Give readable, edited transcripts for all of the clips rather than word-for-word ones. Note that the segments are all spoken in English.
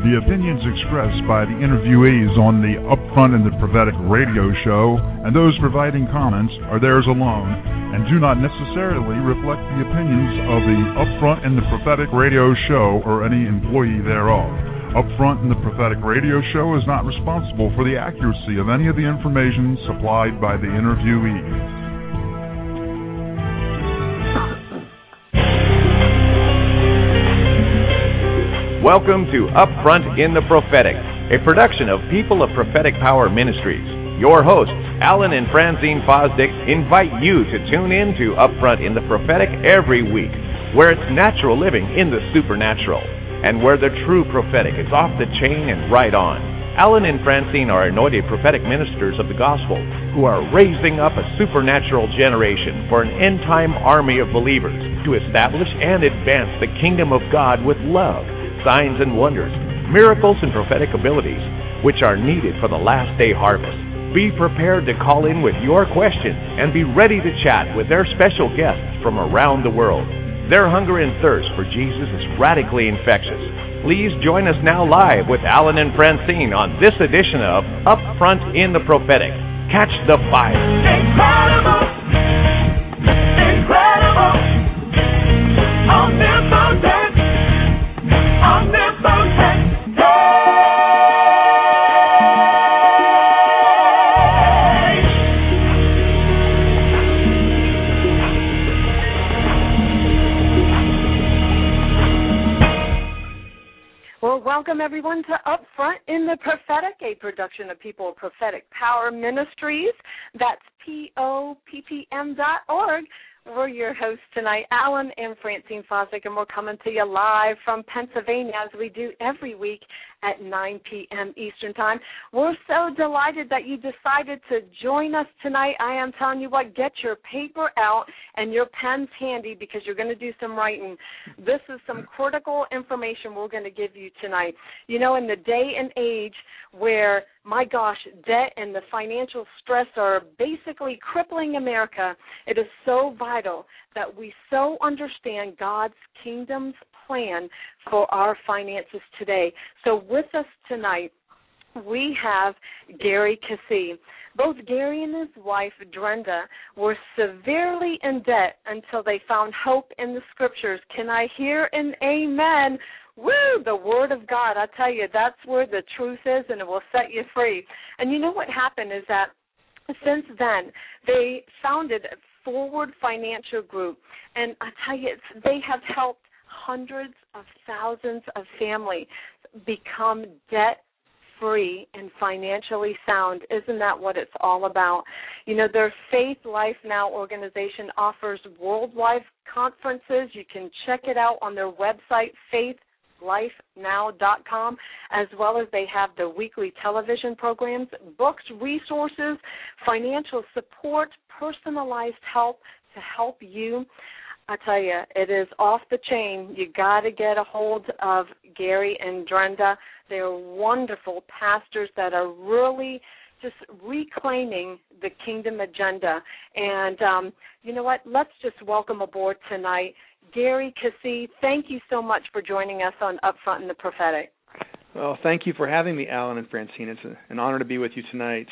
The opinions expressed by the interviewees on the Upfront in the Prophetic radio show and those providing comments are theirs alone and do not necessarily reflect the opinions of the Upfront in the Prophetic radio show or any employee thereof. Upfront in the Prophetic radio show is not responsible for the accuracy of any of the information supplied by the interviewees. Welcome to Upfront in the Prophetic, a production of People of Prophetic Power Ministries. Your hosts, Alan and Francine Fosdick, invite you to tune in to Upfront in the Prophetic every week, where it's natural living in the supernatural, and where the true prophetic is off the chain and right on. Alan and Francine are anointed prophetic ministers of the gospel who are raising up a supernatural generation for an end-time army of believers to establish and advance the kingdom of God with love, signs and wonders, miracles and prophetic abilities, which are needed for the last day harvest. Be prepared to call in with your questions and be ready to chat with their special guests from around the world. Their hunger and thirst for Jesus is radically infectious. Please join us now live with Alan and Francine on this edition of Upfront in the Prophetic. Catch the fire. Incredible! Incredible! Omnipotent! Omnipotent, Well, welcome everyone to Upfront in the Prophetic, a production of People of Prophetic Power Ministries. That's POPPM.org. We're your hosts tonight, Alan and Francine Fosdick, and we're coming to you live from Pennsylvania as we do every week at 9 p.m. Eastern Time. We're so delighted that you decided to join us tonight. I am telling you what, get your paper out and your pens handy because you're going to do some writing. This is some critical information we're going to give you tonight. You know, in the day and age where, my gosh, debt and the financial stress are basically crippling America, it is so vital that we so understand God's kingdom's plan for our finances today. So with us tonight, we have Gary Keesee. Both Gary and his wife, Drenda, were severely in debt until they found hope in the Scriptures. Can I hear an amen? Woo, the Word of God. I tell you, that's where the truth is, and it will set you free. And you know what happened is that since then, they founded Forward Financial Group, and I tell you, they have helped hundreds of thousands of families become debt-free and financially sound. Isn't that what it's all about? You know, their Faith Life Now organization offers worldwide conferences. You can check it out on their website, faithlifenow.com, as well as they have the weekly television programs, books, resources, financial support, personalized help to help you. I tell you, it is off the chain. You got to get a hold of Gary and Drenda. They're wonderful pastors that are really just reclaiming the kingdom agenda. And you know what? Let's just welcome aboard tonight Gary Keesee. Thank you so much for joining us on Upfront in the Prophetic. Well, thank you for having me, Alan and Francine. It's an honor to be with you tonight.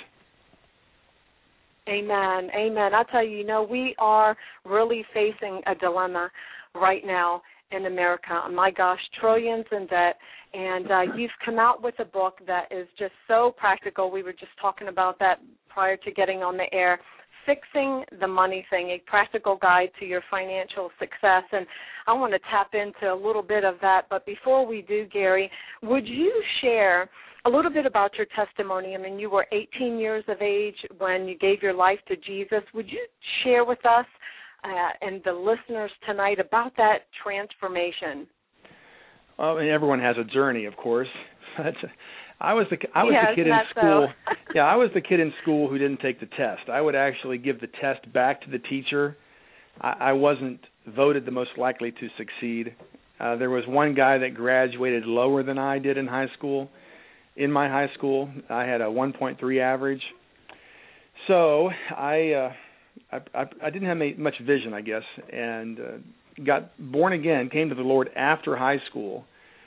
Amen. Amen. I tell you, you know, we are really facing a dilemma right now in America. My gosh, trillions in debt. And you've come out with a book that is just so practical. We were just talking about that prior to getting on the air. Fixing the Money Thing, a practical guide to your financial success. And I want to tap into a little bit of that. But before we do, Gary, would you share a little bit about your testimony? I mean, you were 18 years of age when you gave your life to Jesus. Would you share with us and the listeners tonight about that transformation? Well, and everyone has a journey, of course. I was the kid in school. Yeah, I was the kid in school who didn't take the test. I would actually give the test back to the teacher. I wasn't voted the most likely to succeed. There was one guy that graduated lower than I did in high school. In my high school, I had a 1.3 average. So I didn't have much vision, I guess, and got born again, came to the Lord after high school,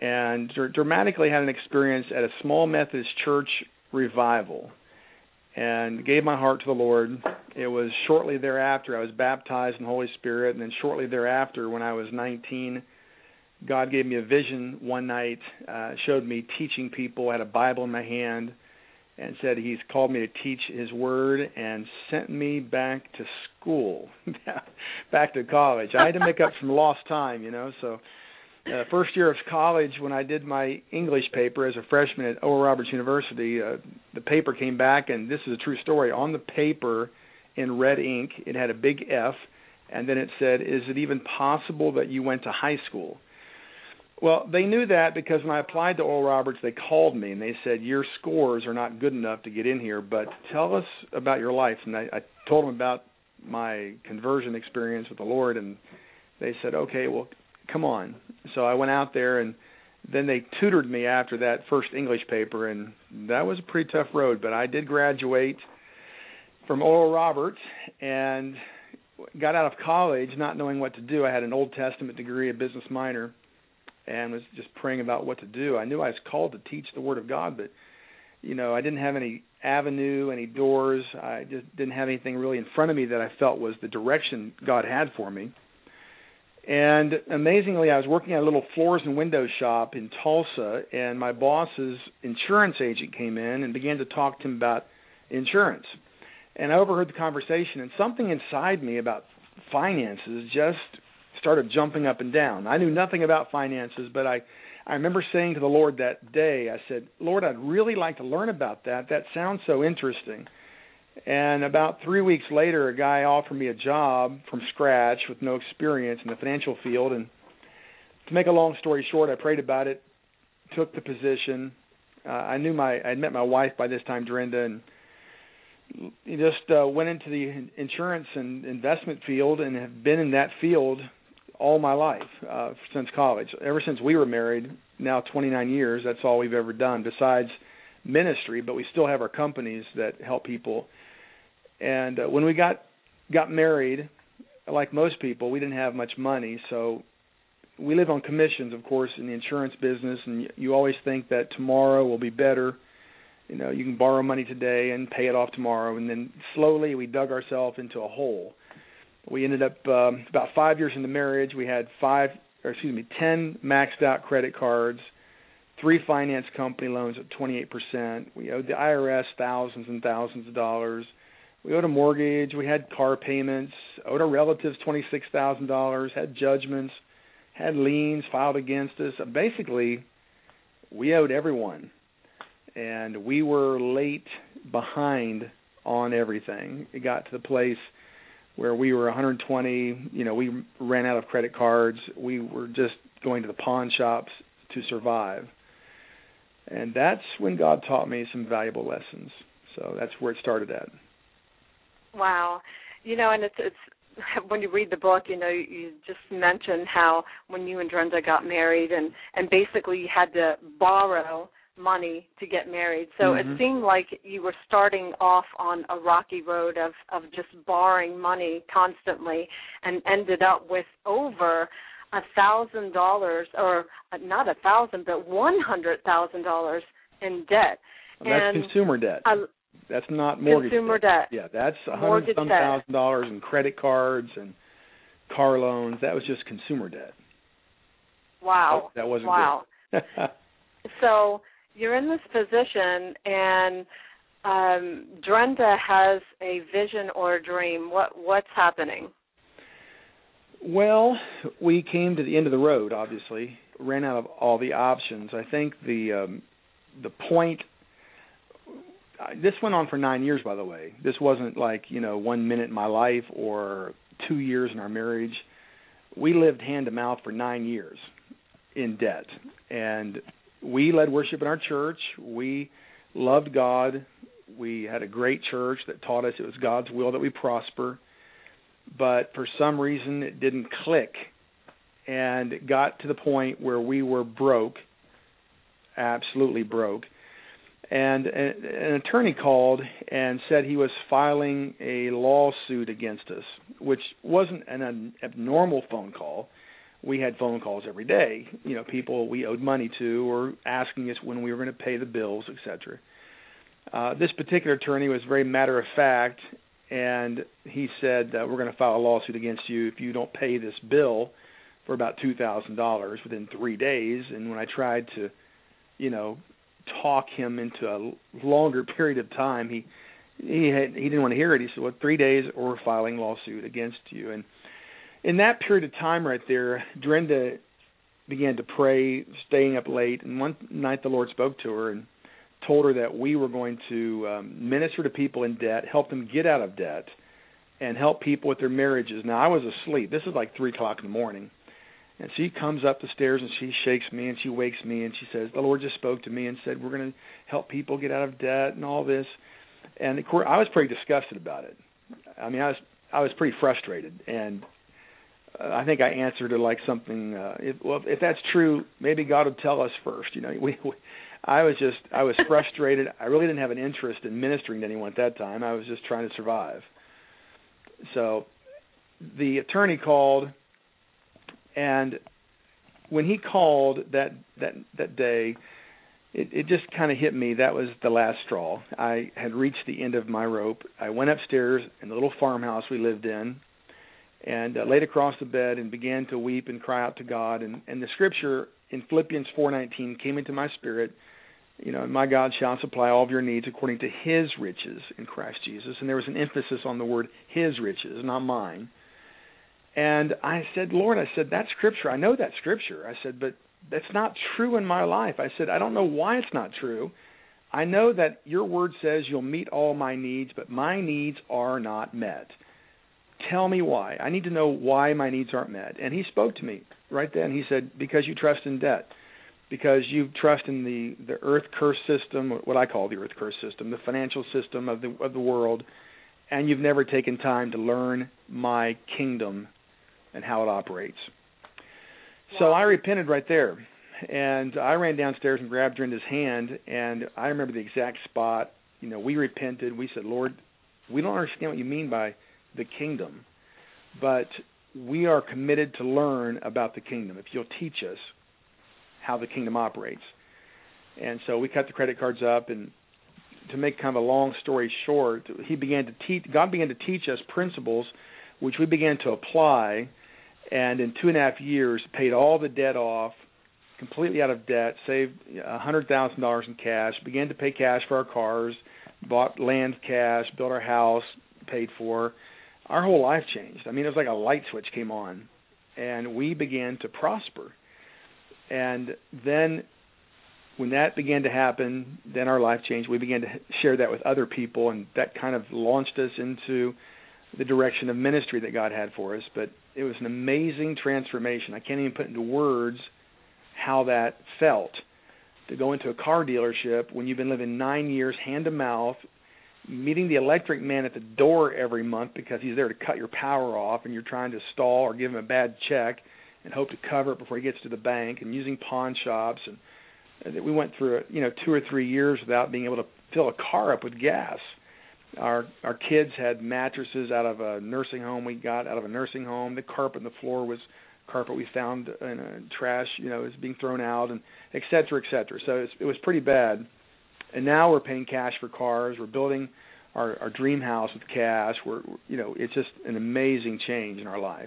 and dramatically had an experience at a small Methodist church revival and gave my heart to the Lord. It was shortly thereafter I was baptized in the Holy Spirit, and then shortly thereafter, when I was 19, God gave me a vision one night, showed me teaching people, had a Bible in my hand, and said He's called me to teach His Word and sent me back to school, back to college. I had to make up some lost time, so first year of college, when I did my English paper as a freshman at Oral Roberts University, the paper came back, and this is a true story. On the paper, in red ink, it had a big F, and then it said, "Is it even possible that you went to high school?" Well, they knew that because when I applied to Oral Roberts, they called me, and they said, "Your scores are not good enough to get in here, but tell us about your life." And I told them about my conversion experience with the Lord, and they said, "Okay, well, come on." So I went out there, and then they tutored me after that first English paper, and that was a pretty tough road. But I did graduate from Oral Roberts and got out of college not knowing what to do. I had an Old Testament degree, a business minor, and was just praying about what to do. I knew I was called to teach the Word of God, but, I didn't have any avenue, any doors. I just didn't have anything really in front of me that I felt was the direction God had for me. And amazingly, I was working at a little floors and windows shop in Tulsa, and my boss's insurance agent came in and began to talk to him about insurance. And I overheard the conversation, and something inside me about finances just started jumping up and down. I knew nothing about finances, but I remember saying to the Lord that day, I said, "Lord, I'd really like to learn about that. That sounds so interesting." And about 3 weeks later, a guy offered me a job from scratch with no experience in the financial field. And to make a long story short, I prayed about it, took the position. I'd met my wife by this time, Dorinda, and just went into the insurance and investment field and have been in that field all my life since college. Ever since we were married, now 29 years, that's all we've ever done besides ministry, but we still have our companies that help people. And when we got married, like most people, we didn't have much money, so we live on commissions, of course, in the insurance business, and you always think that tomorrow will be better. You can borrow money today and pay it off tomorrow, and then slowly we dug ourselves into a hole. We ended up about 5 years into marriage. We had 10 maxed out credit cards, 3 finance company loans at 28%. We owed the IRS thousands and thousands of dollars. We owed a mortgage. We had car payments. Owed our relatives $26,000. Had judgments. Had liens filed against us. Basically, we owed everyone, and we were late behind on everything. It got to the place where we were 120, we ran out of credit cards. We were just going to the pawn shops to survive. And that's when God taught me some valuable lessons. So that's where it started at. Wow. And it's when you read the book, you just mentioned how when you and Dorinda got married and basically you had to borrow money to get married. So It seemed like you were starting off on a rocky road of just borrowing money constantly and ended up with over $1,000, or not $1,000, but $100,000 in debt. Well, that's consumer debt. That's not mortgage consumer debt. Yeah, that's $100,000 in credit cards and car loans. That was just consumer debt. Wow. That wasn't good. So you're in this position, and Dorinda has a vision or a dream. What's happening? Well, we came to the end of the road, obviously. Ran out of all the options. I think the point, this went on for 9 years, by the way. This wasn't like, 1 minute in my life or 2 years in our marriage. We lived hand to mouth for 9 years in debt. And we led worship in our church. We loved God. We had a great church that taught us it was God's will that we prosper. But for some reason, it didn't click. And it got to the point where we were broke, absolutely broke. And an attorney called and said he was filing a lawsuit against us, which wasn't an abnormal phone call. we had phone calls every day, people we owed money to or asking us when we were going to pay the bills, etc. This particular attorney was very matter of fact, and he said, we're going to file a lawsuit against you if you don't pay this bill for about $2,000 within 3 days. And when I tried to, talk him into a longer period of time, he didn't want to hear it. He said, well, 3 days or we're filing a lawsuit against you. And in that period of time right there, Drenda began to pray, staying up late. And one night the Lord spoke to her and told her that we were going to minister to people in debt, help them get out of debt, and help people with their marriages. Now, I was asleep. This is like 3 o'clock in the morning. And she comes up the stairs and she shakes me and she wakes me and she says, the Lord just spoke to me and said, we're going to help people get out of debt and all this. And of course, I was pretty disgusted about it. I mean, I was pretty frustrated. And I think I answered her like something, if that's true, maybe God would tell us first. I was frustrated. I really didn't have an interest in ministering to anyone at that time. I was just trying to survive. So the attorney called, and when he called that day, it just kind of hit me. That was the last straw. I had reached the end of my rope. I went upstairs in the little farmhouse we lived in and laid across the bed and began to weep and cry out to God. And the scripture in Philippians 4:19 came into my spirit. My God shall supply all of your needs according to his riches in Christ Jesus. And there was an emphasis on the word his riches, not mine. And I said, Lord, that scripture, I know that scripture. I said, but that's not true in my life. I said, I don't know why it's not true. I know that your word says you'll meet all my needs, but my needs are not met. Tell me why. I need to know why my needs aren't met. And he spoke to me right then. He said, because you trust in debt. Because you trust in the earth curse system, what I call the earth curse system, the financial system of the world, and you've never taken time to learn my kingdom and how it operates. Wow. So I repented right there, and I ran downstairs and grabbed Drenda's hand, and I remember the exact spot. We repented. We said, Lord, we don't understand what you mean by the kingdom, but we are committed to learn about the kingdom if you'll teach us how the kingdom operates. And so we cut the credit cards up, and to make kind of a long story short, God began to teach us principles which we began to apply, and in 2.5 years paid all the debt off, completely out of debt, saved $100,000 in cash, began to pay cash for our cars, bought land cash, built our house, paid for. Our whole life changed. I mean, it was like a light switch came on, and we began to prosper. And then when that began to happen, then our life changed. We began to share that with other people, and that kind of launched us into the direction of ministry that God had for us. But it was an amazing transformation. I can't even put into words how that felt, to go into a car dealership when you've been living 9 years hand to mouth, meeting the electric man at the door every month because he's there to cut your power off, and you're trying to stall or give him a bad check and hope to cover it before he gets to the bank, and using pawn shops. And we went through 2 or 3 years without being able to fill a car up with gas. Our kids had mattresses out of a nursing home we got out of a nursing home. The carpet on the floor was carpet we found in a trash, was being thrown out, and et cetera, et cetera. So it was pretty bad. And now we're paying cash for cars. We're building our dream house with cash. It's just an amazing change in our life.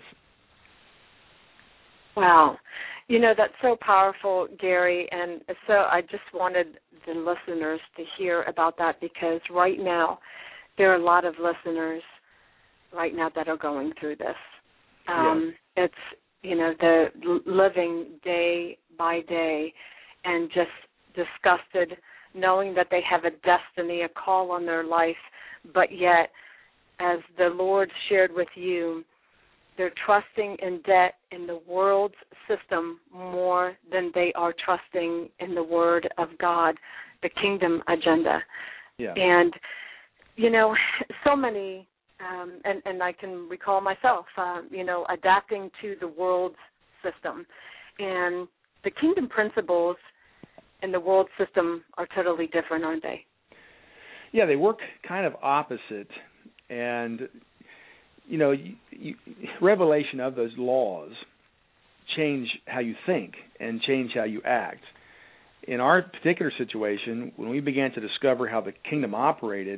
Wow. That's so powerful, Gary, and so I just wanted the listeners to hear about that, because right now there are a lot of listeners right now that are going through this. It's, the living day by day and just disgusted knowing that they have a destiny, a call on their life, but yet, as the Lord shared with you, they're trusting in debt in the world's system more than they are trusting in the Word of God, the kingdom agenda. Yeah. And, so many, and I can recall myself, adapting to the world's system. And the kingdom principles in the world system are totally different, aren't they? Yeah, they work kind of opposite. And revelation of those laws change how you think and change how you act. In our particular situation, when we began to discover how the kingdom operated,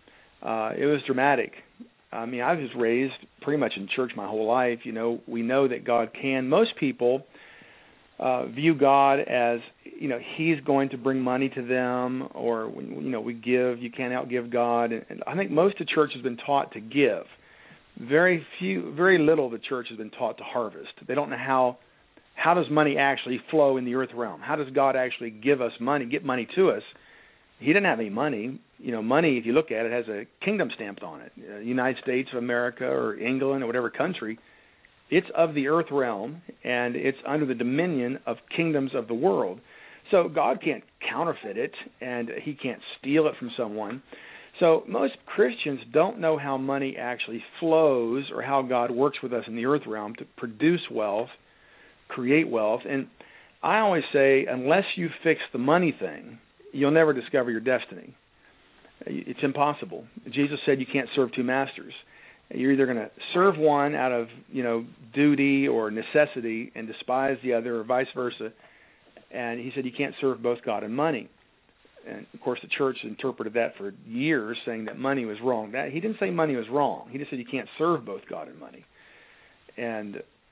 it was dramatic. I mean, I was raised pretty much in church my whole life. You know, we know that God can. Most people view God as, you know, He's going to bring money to them, or, you know, we give. You can't outgive God. And I think most of the church has been taught to give. Very little of the church has been taught to harvest. They don't know how does money actually flow in the earth realm? How does God actually give us money, get money to us? He didn't have any money. You know, money, if you look at it, has a kingdom stamped on it. United States of America or England or whatever country, it's of the earth realm, and it's under the dominion of kingdoms of the world. So God can't counterfeit it, and He can't steal it from someone. So most Christians don't know how money actually flows or how God works with us in the earth realm to produce wealth, create wealth. And I always say, unless you fix the money thing, you'll never discover your destiny. It's impossible. Jesus said you can't serve two masters. You're either going to serve one out of, you know, duty or necessity and despise the other, or vice versa. And He said you can't serve both God and money. And, of course, the church interpreted that for years, saying that money was wrong. He didn't say money was wrong. He just said you can't serve both God and money. And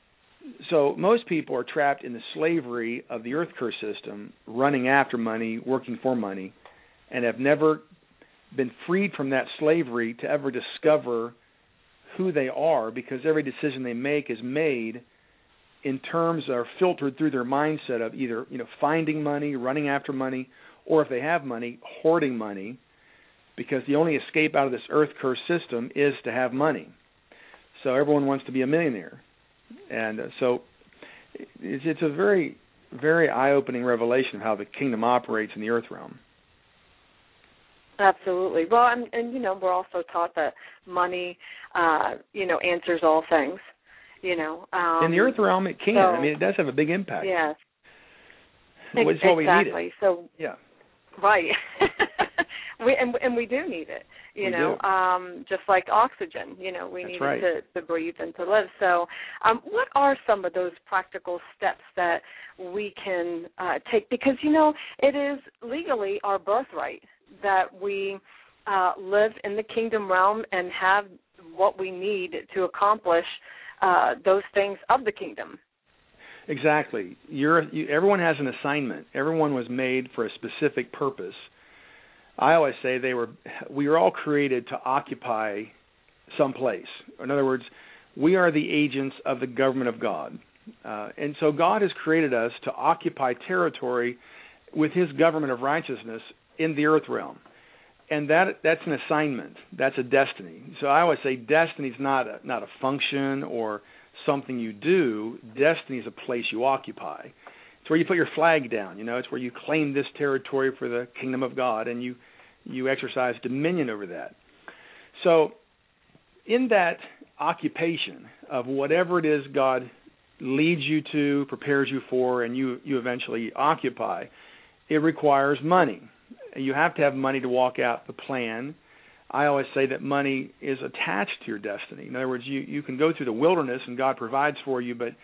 so most people are trapped in the slavery of the earth curse system, running after money, working for money, and have never been freed from that slavery to ever discover who they are, because every decision they make is made in terms or filtered through their mindset of either, you know, finding money, running after money, or if they have money, hoarding money, because the only escape out of this earth curse system is to have money. So everyone wants to be a millionaire. And so it's a very, very eye-opening revelation of how the kingdom operates in the earth realm. Absolutely. Well, and you know, we're also taught that money, you know, answers all things. You know, in the earth realm, it can. I mean, it does have a big impact. Yes. It's what we need it. So yeah. Right. we do need it, you know, just like oxygen, you know, we need it to breathe and to live. So what are some of those practical steps that we can take? Because, you know, it is legally our birthright that we live in the kingdom realm and have what we need to accomplish those things of the kingdom. Exactly. Everyone has an assignment. Everyone was made for a specific purpose. I always say we were all created to occupy some place. In other words, we are the agents of the government of God. And so God has created us to occupy territory with His government of righteousness in the earth realm. And that's an assignment. That's a destiny. So I always say destiny is not a function or something you do. Destiny is a place you occupy. It's where you put your flag down. You know, it's where you claim this territory for the kingdom of God, and you exercise dominion over that. So in that occupation of whatever it is God leads you to, prepares you for, and you eventually occupy, it requires money. You have to have money to walk out the plan. I always say that money is attached to your destiny. In other words, you can go through the wilderness and God provides for you, but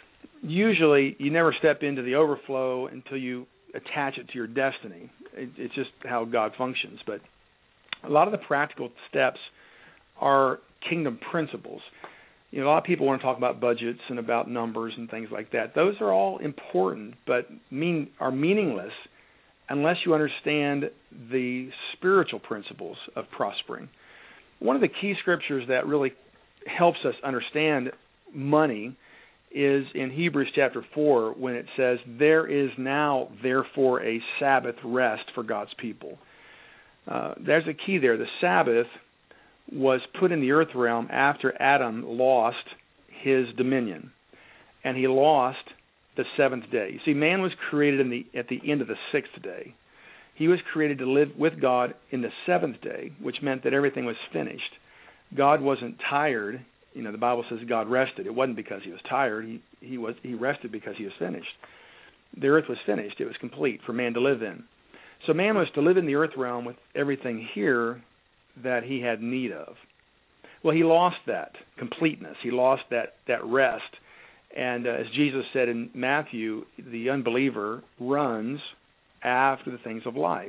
usually you never step into the overflow until you attach it to your destiny. It's just how God functions. But a lot of the practical steps are kingdom principles. You know, a lot of people want to talk about budgets and about numbers and things like that. Those are all important, but are meaningless unless you understand the spiritual principles of prospering. One of the key scriptures that really helps us understand money is in Hebrews chapter 4 when it says, "There is now, therefore, a Sabbath rest for God's people." There's a key there. The Sabbath was put in the earth realm after Adam lost his dominion, and he lost the seventh day. You see, man was created at the end of the sixth day. He was created to live with God in the seventh day, which meant that everything was finished. God wasn't tired. You know, the Bible says God rested. It wasn't because He was tired. He rested because He was finished. The earth was finished. It was complete for man to live in. So man was to live in the earth realm with everything here that he had need of. Well, he lost that completeness. He lost that rest. And as Jesus said in Matthew, the unbeliever runs after the things of life.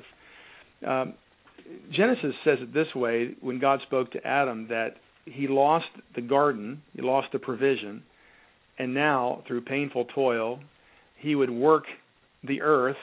Genesis says it this way when God spoke to Adam, that he lost the garden, he lost the provision, and now through painful toil he would work the earth,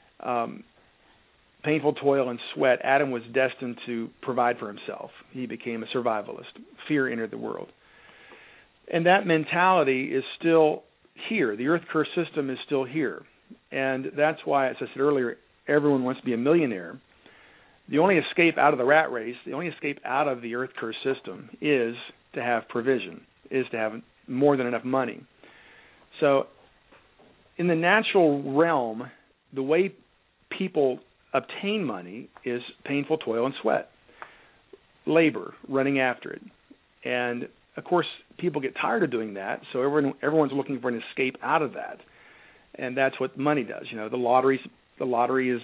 painful toil and sweat. Adam was destined to provide for himself. He became a survivalist. Fear entered the world. And that mentality is still here. The earth curse system is still here. And that's why, as I said earlier, everyone wants to be a millionaire. The only escape out of the rat race, the only escape out of the earth curse system is to have provision, is to have more than enough money. So in the natural realm, the way people obtain money is painful toil and sweat, labor, running after it. And of course, people get tired of doing that, so everyone's looking for an escape out of that, and that's what money does. You know, the lottery is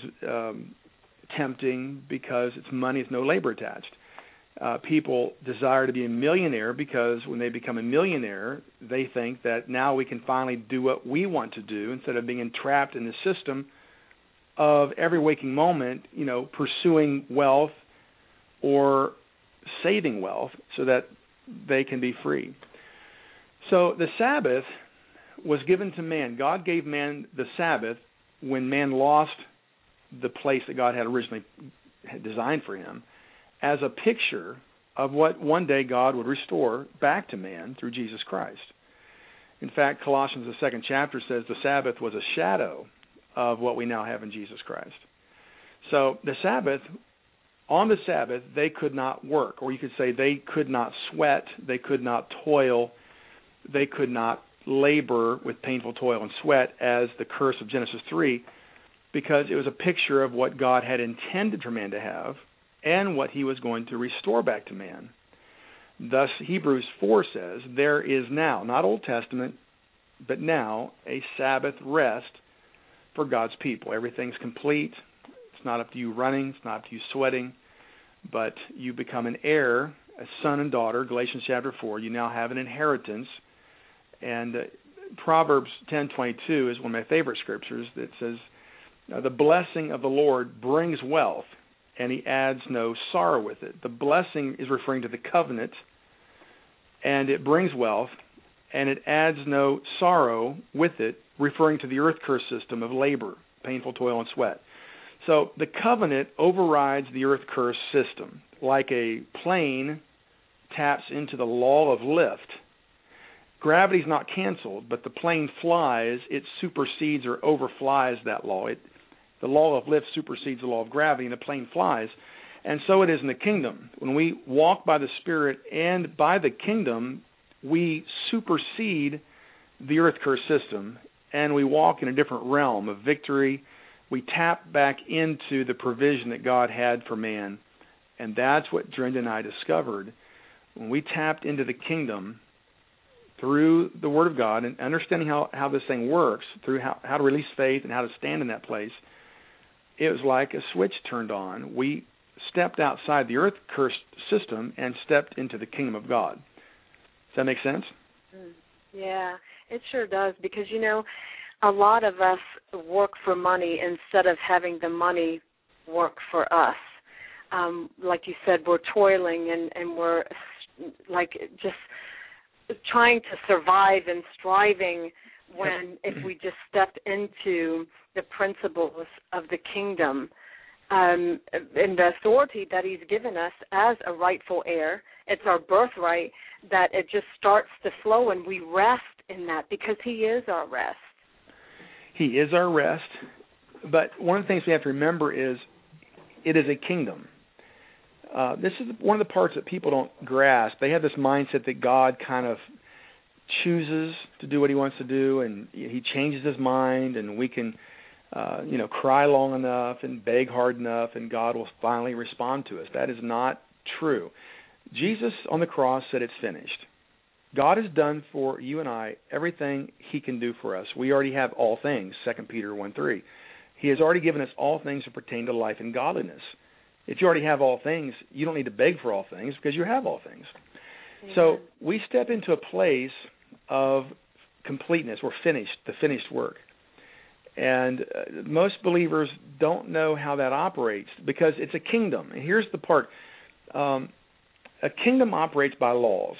tempting because it's money, it's no labor attached. People desire to be a millionaire because when they become a millionaire, they think that now we can finally do what we want to do instead of being entrapped in the system of every waking moment, you know, pursuing wealth or saving wealth so that they can be free. So the Sabbath was given to man. God gave man the Sabbath when man lost the place that God had originally designed for him, as a picture of what one day God would restore back to man through Jesus Christ. In fact, Colossians, the 2nd chapter, says the Sabbath was a shadow of what we now have in Jesus Christ. So the Sabbath, on the Sabbath, they could not work, or you could say they could not sweat, they could not toil, they could not labor with painful toil and sweat as the curse of Genesis 3, because it was a picture of what God had intended for man to have and what he was going to restore back to man. Thus, Hebrews 4 says, there is now, not Old Testament, but now, a Sabbath rest for God's people. Everything's complete. It's not up to you running. It's not up to you sweating. But you become an heir, a son and daughter. Galatians chapter 4, you now have an inheritance. And Proverbs 10:22 is one of my favorite scriptures that says, the blessing of the Lord brings wealth, and he adds no sorrow with it. The blessing is referring to the covenant, and it brings wealth, and it adds no sorrow with it, referring to the earth curse system of labor, painful toil and sweat. So the covenant overrides the earth curse system. Like a plane taps into the law of lift, gravity's not canceled, but the plane flies, it supersedes or overflies that law. The law of lift supersedes the law of gravity, and the plane flies. And so it is in the kingdom. When we walk by the Spirit and by the kingdom, we supersede the earth curse system, and we walk in a different realm of victory. We tap back into the provision that God had for man, and that's what Drenda and I discovered. When we tapped into the kingdom through the Word of God and understanding how this thing works, through how to release faith and how to stand in that place, it was like a switch turned on. We stepped outside the earth curse system and stepped into the kingdom of God. Does that make sense? Yeah, it sure does, because, you know, a lot of us work for money instead of having the money work for us. Like you said, we're toiling and we're like just trying to survive and striving, when if we just step into the principles of the kingdom and the authority that he's given us as a rightful heir, it's our birthright, that it just starts to flow and we rest in that because he is our rest. He is our rest, but one of the things we have to remember is it is a kingdom. This is one of the parts that people don't grasp. They have this mindset that God kind of chooses to do what he wants to do, and he changes his mind, and we can, cry long enough and beg hard enough, and God will finally respond to us. That is not true. Jesus on the cross said it's finished. God has done for you and I everything he can do for us. We already have all things, 2 Peter 1:3. He has already given us all things that pertain to life and godliness. If you already have all things, you don't need to beg for all things because you have all things. Mm-hmm. So we step into a place of completeness. We're finished, the finished work. And most believers don't know how that operates because it's a kingdom. And here's the part. A kingdom operates by laws.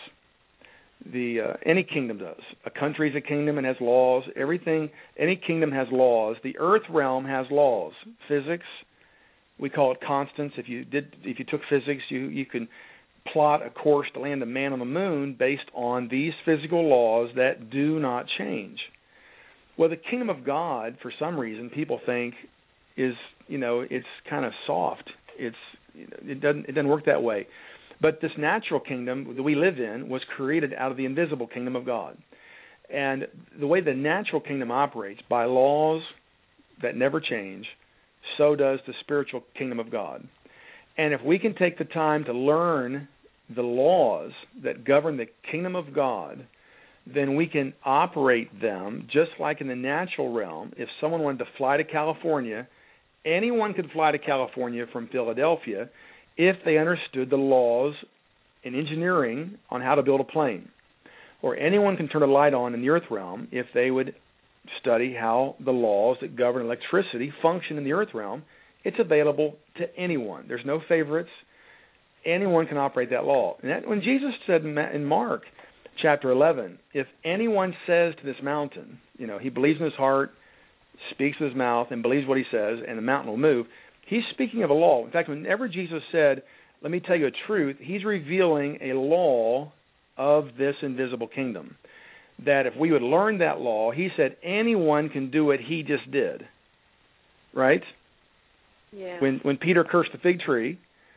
Any kingdom does. A country is a kingdom and has laws. Any kingdom has laws. The earth realm has laws. Physics, we call it constants. If you took physics, you can plot a course to land a man on the moon based on these physical laws that do not change. Well, the kingdom of God, for some reason, people think is, it's kind of soft. It doesn't work that way. But this natural kingdom that we live in was created out of the invisible kingdom of God. And the way the natural kingdom operates, by laws that never change, so does the spiritual kingdom of God. And if we can take the time to learn the laws that govern the kingdom of God, then we can operate them just like in the natural realm. If someone wanted to fly to California, anyone could fly to California from Philadelphia if they understood the laws in engineering on how to build a plane. Or anyone can turn a light on in the earth realm if they would study how the laws that govern electricity function in the earth realm. It's available to anyone. There's no favorites. Anyone can operate that law. And when Jesus said in Mark chapter 11, if anyone says to this mountain, he believes in his heart, speaks with his mouth, and believes what he says, and the mountain will move, he's speaking of a law. In fact, whenever Jesus said, let me tell you a truth, he's revealing a law of this invisible kingdom. That if we would learn that law, he said anyone can do what he just did. Right? Yeah. When Peter cursed the fig tree,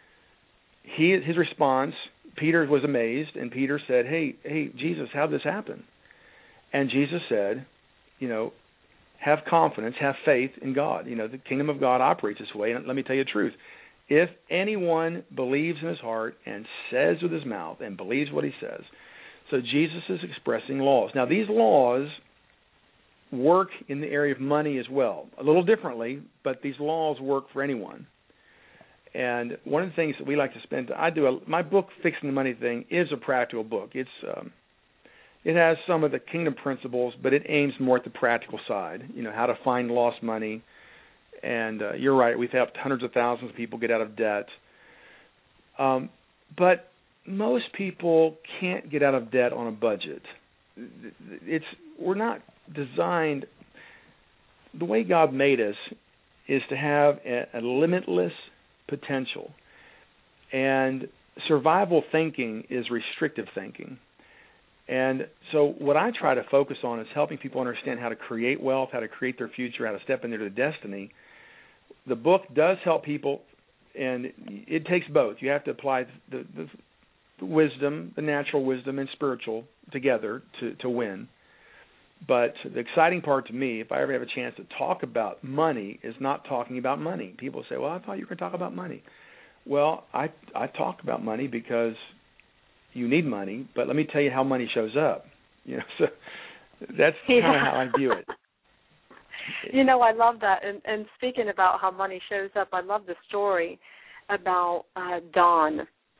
his response, Peter was amazed, and Peter said, hey, Jesus, how did this happen? And Jesus said, have confidence, have faith in God. The kingdom of God operates this way. And let me tell you the truth. If anyone believes in his heart and says with his mouth and believes what he says, so Jesus is expressing laws. Now, these laws work in the area of money as well, a little differently, but these laws work for anyone. And one of the things that we like to spend, my book, Fixing the Money Thing, is a practical book. It has some of the kingdom principles, but it aims more at the practical side, how to find lost money. And you're right, we've helped hundreds of thousands of people get out of debt. But most people can't get out of debt on a budget. We're not designed, the way God made us is to have a limitless potential. And survival thinking is restrictive thinking. And so what I try to focus on is helping people understand how to create wealth, how to create their future, how to step into their destiny. The book does help people, and it takes both. You have to apply the wisdom, the natural wisdom and spiritual together to win. But the exciting part to me, if I ever have a chance to talk about money, is not talking about money. People say, well, I thought you were going to talk about money. Well, I talk about money because you need money, but let me tell you how money shows up. So that's kind of how I view it. I love that. And speaking about how money shows up, I love the story about Don.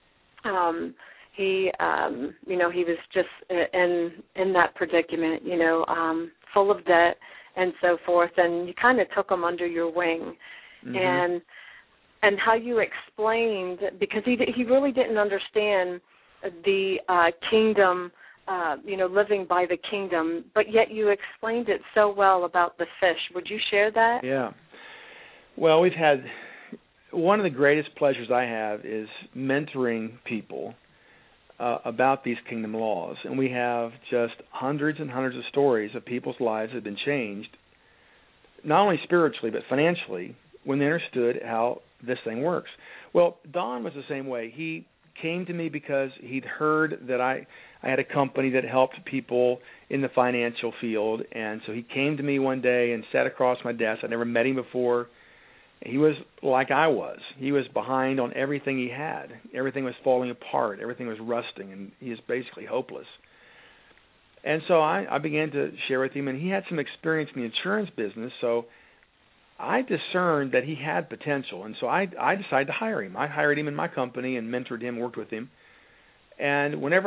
He was just in that predicament, full of debt and so forth, and you kind of took him under your wing, mm-hmm. and how you explained, because he really didn't understand the kingdom, living by the kingdom, but yet you explained it so well about the fish. Would you share that? Yeah. Well, we've had, one of the greatest pleasures I have is mentoring people about these kingdom laws. And we have just hundreds and hundreds of stories of people's lives that have been changed, not only spiritually but financially, when they understood how this thing works. Well, Don was the same way. He came to me because he'd heard that I had a company that helped people in the financial field, and so he came to me one day and sat across my desk. I'd never met him before. He was like I was. He was behind on everything he had. Everything was falling apart. Everything was rusting, and he was basically hopeless. And so I began to share with him, and he had some experience in the insurance business, so I discerned that he had potential, and so I decided to hire him. I hired him in my company and mentored him, worked with him. And whenever I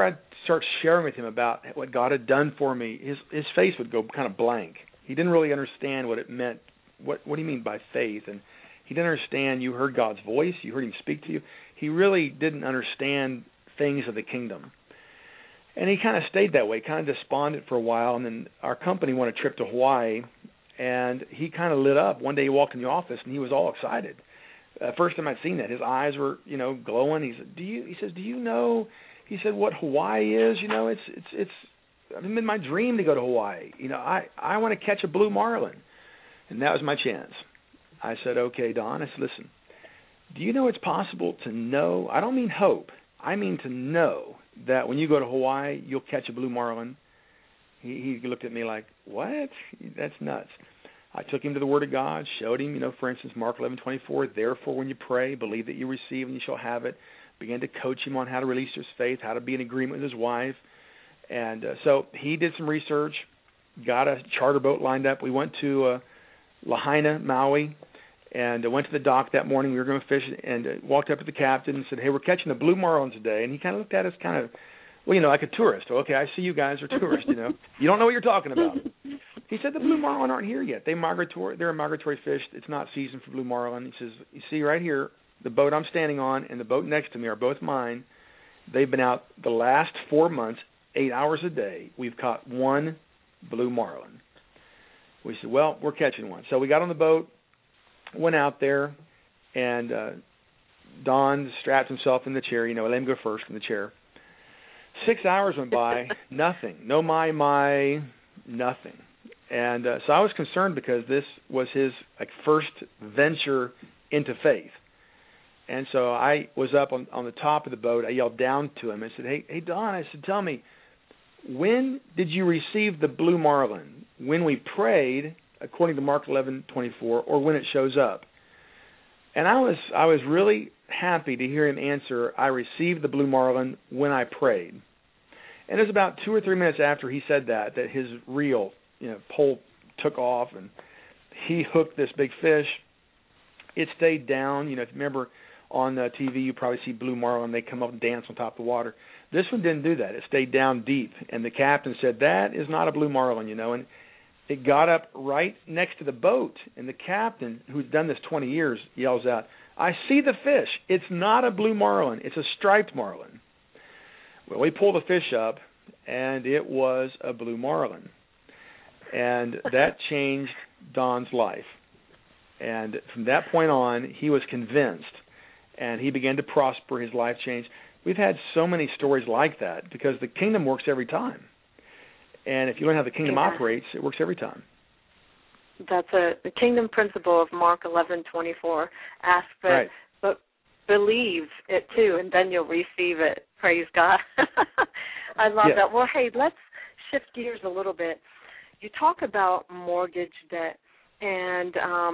start sharing with him about what God had done for me, his face would go kind of blank. He didn't really understand what it meant. What do you mean by faith? And he didn't understand you heard God's voice, you heard him speak to you. He really didn't understand things of the kingdom. And he kind of stayed that way, kind of despondent for a while. And then our company went a trip to Hawaii, and he kind of lit up. One day he walked in the office, and he was all excited. First time I'd seen that. His eyes were, glowing. He said, do you know, he said, what Hawaii is? It's I've been my dream to go to Hawaii. I want to catch a blue marlin. And that was my chance. I said, okay, Don. I said, listen, do you know it's possible to know? I don't mean hope. I mean to know that when you go to Hawaii, you'll catch a blue marlin. He looked at me like, what? That's nuts. I took him to the Word of God, showed him, for instance, Mark 11:24, therefore when you pray, believe that you receive and you shall have it. Began to coach him on how to release his faith, how to be in agreement with his wife. And so he did some research, got a charter boat lined up. We went to Lahaina, Maui, and went to the dock that morning. We were going to fish, and walked up to the captain and said, hey, we're catching a blue marlin today. And he kind of looked at us kind of, like a tourist. Okay, I see you guys are tourists, You don't know what you're talking about. He said, the blue marlin aren't here yet. They're a migratory fish. It's not season for blue marlin. He says, you see right here, the boat I'm standing on and the boat next to me are both mine. They've been out the last 4 months, 8 hours a day. We've caught one blue marlin. We said, well, we're catching one. So we got on the boat, went out there, and Don strapped himself in the chair. I let him go first in the chair. 6 hours went by, nothing. No nothing. And so I was concerned because this was his first venture into faith. And so I was up on the top of the boat. I yelled down to him. I said, hey, Don, I said, tell me, when did you receive the blue marlin? When we prayed, according to Mark 11:24, or when it shows up? And I was really happy to hear him answer, I received the blue marlin when I prayed. And it was about 2 or 3 minutes after he said that his reel, pole took off, and he hooked this big fish. It stayed down. If you remember on TV, you probably see blue marlin. They come up and dance on top of the water. This one didn't do that. It stayed down deep. And the captain said, that is not a blue marlin, And it got up right next to the boat. And the captain, who's done this 20 years, yells out, I see the fish. It's not a blue marlin. It's a striped marlin. Well, we pulled the fish up, and it was a blue marlin. And that changed Don's life. And from that point on, he was convinced, and he began to prosper. His life changed. We've had so many stories like that because the kingdom works every time. And if you learn how the kingdom operates, it works every time. That's the kingdom principle of Mark 11:24. Ask, but believe it too, and then you'll receive it. Praise God. I love that. Well, hey, let's shift gears a little bit. You talk about mortgage debt and,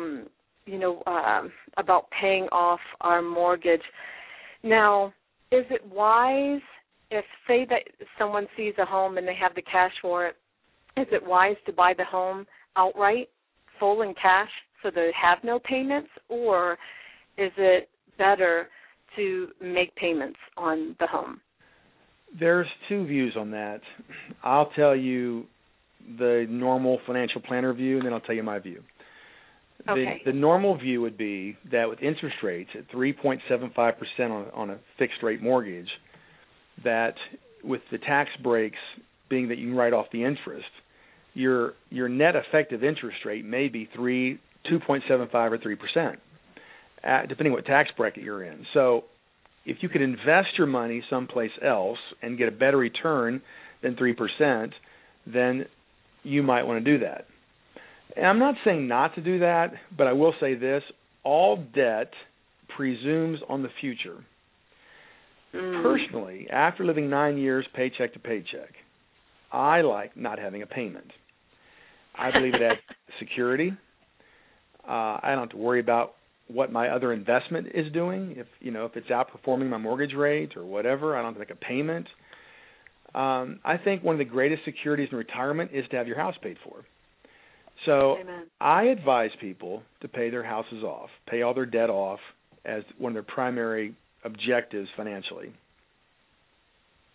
about paying off our mortgage. Now, is it wise if, say, that someone sees a home and they have the cash for it, is it wise to buy the home outright, full in cash, so they have no payments, or is it better to make payments on the home? There's two views on that. I'll tell you the normal financial planner view, and then I'll tell you my view. Okay. The normal view would be that with interest rates at 3.75% on a fixed-rate mortgage, that with the tax breaks being that you can write off the interest, your net effective interest rate may be 2.75 or 3%, depending what tax bracket you're in. So if you could invest your money someplace else and get a better return than 3%, then you might want to do that. And I'm not saying not to do that, but I will say this. All debt presumes on the future. Personally, after living 9 years paycheck to paycheck, I like not having a payment. I believe it adds security. I don't have to worry about what my other investment is doing. If it's outperforming my mortgage rate or whatever, I don't have to make a payment. I think one of the greatest securities in retirement is to have your house paid for. So Amen. I advise people to pay their houses off, pay all their debt off as one of their primary objectives financially.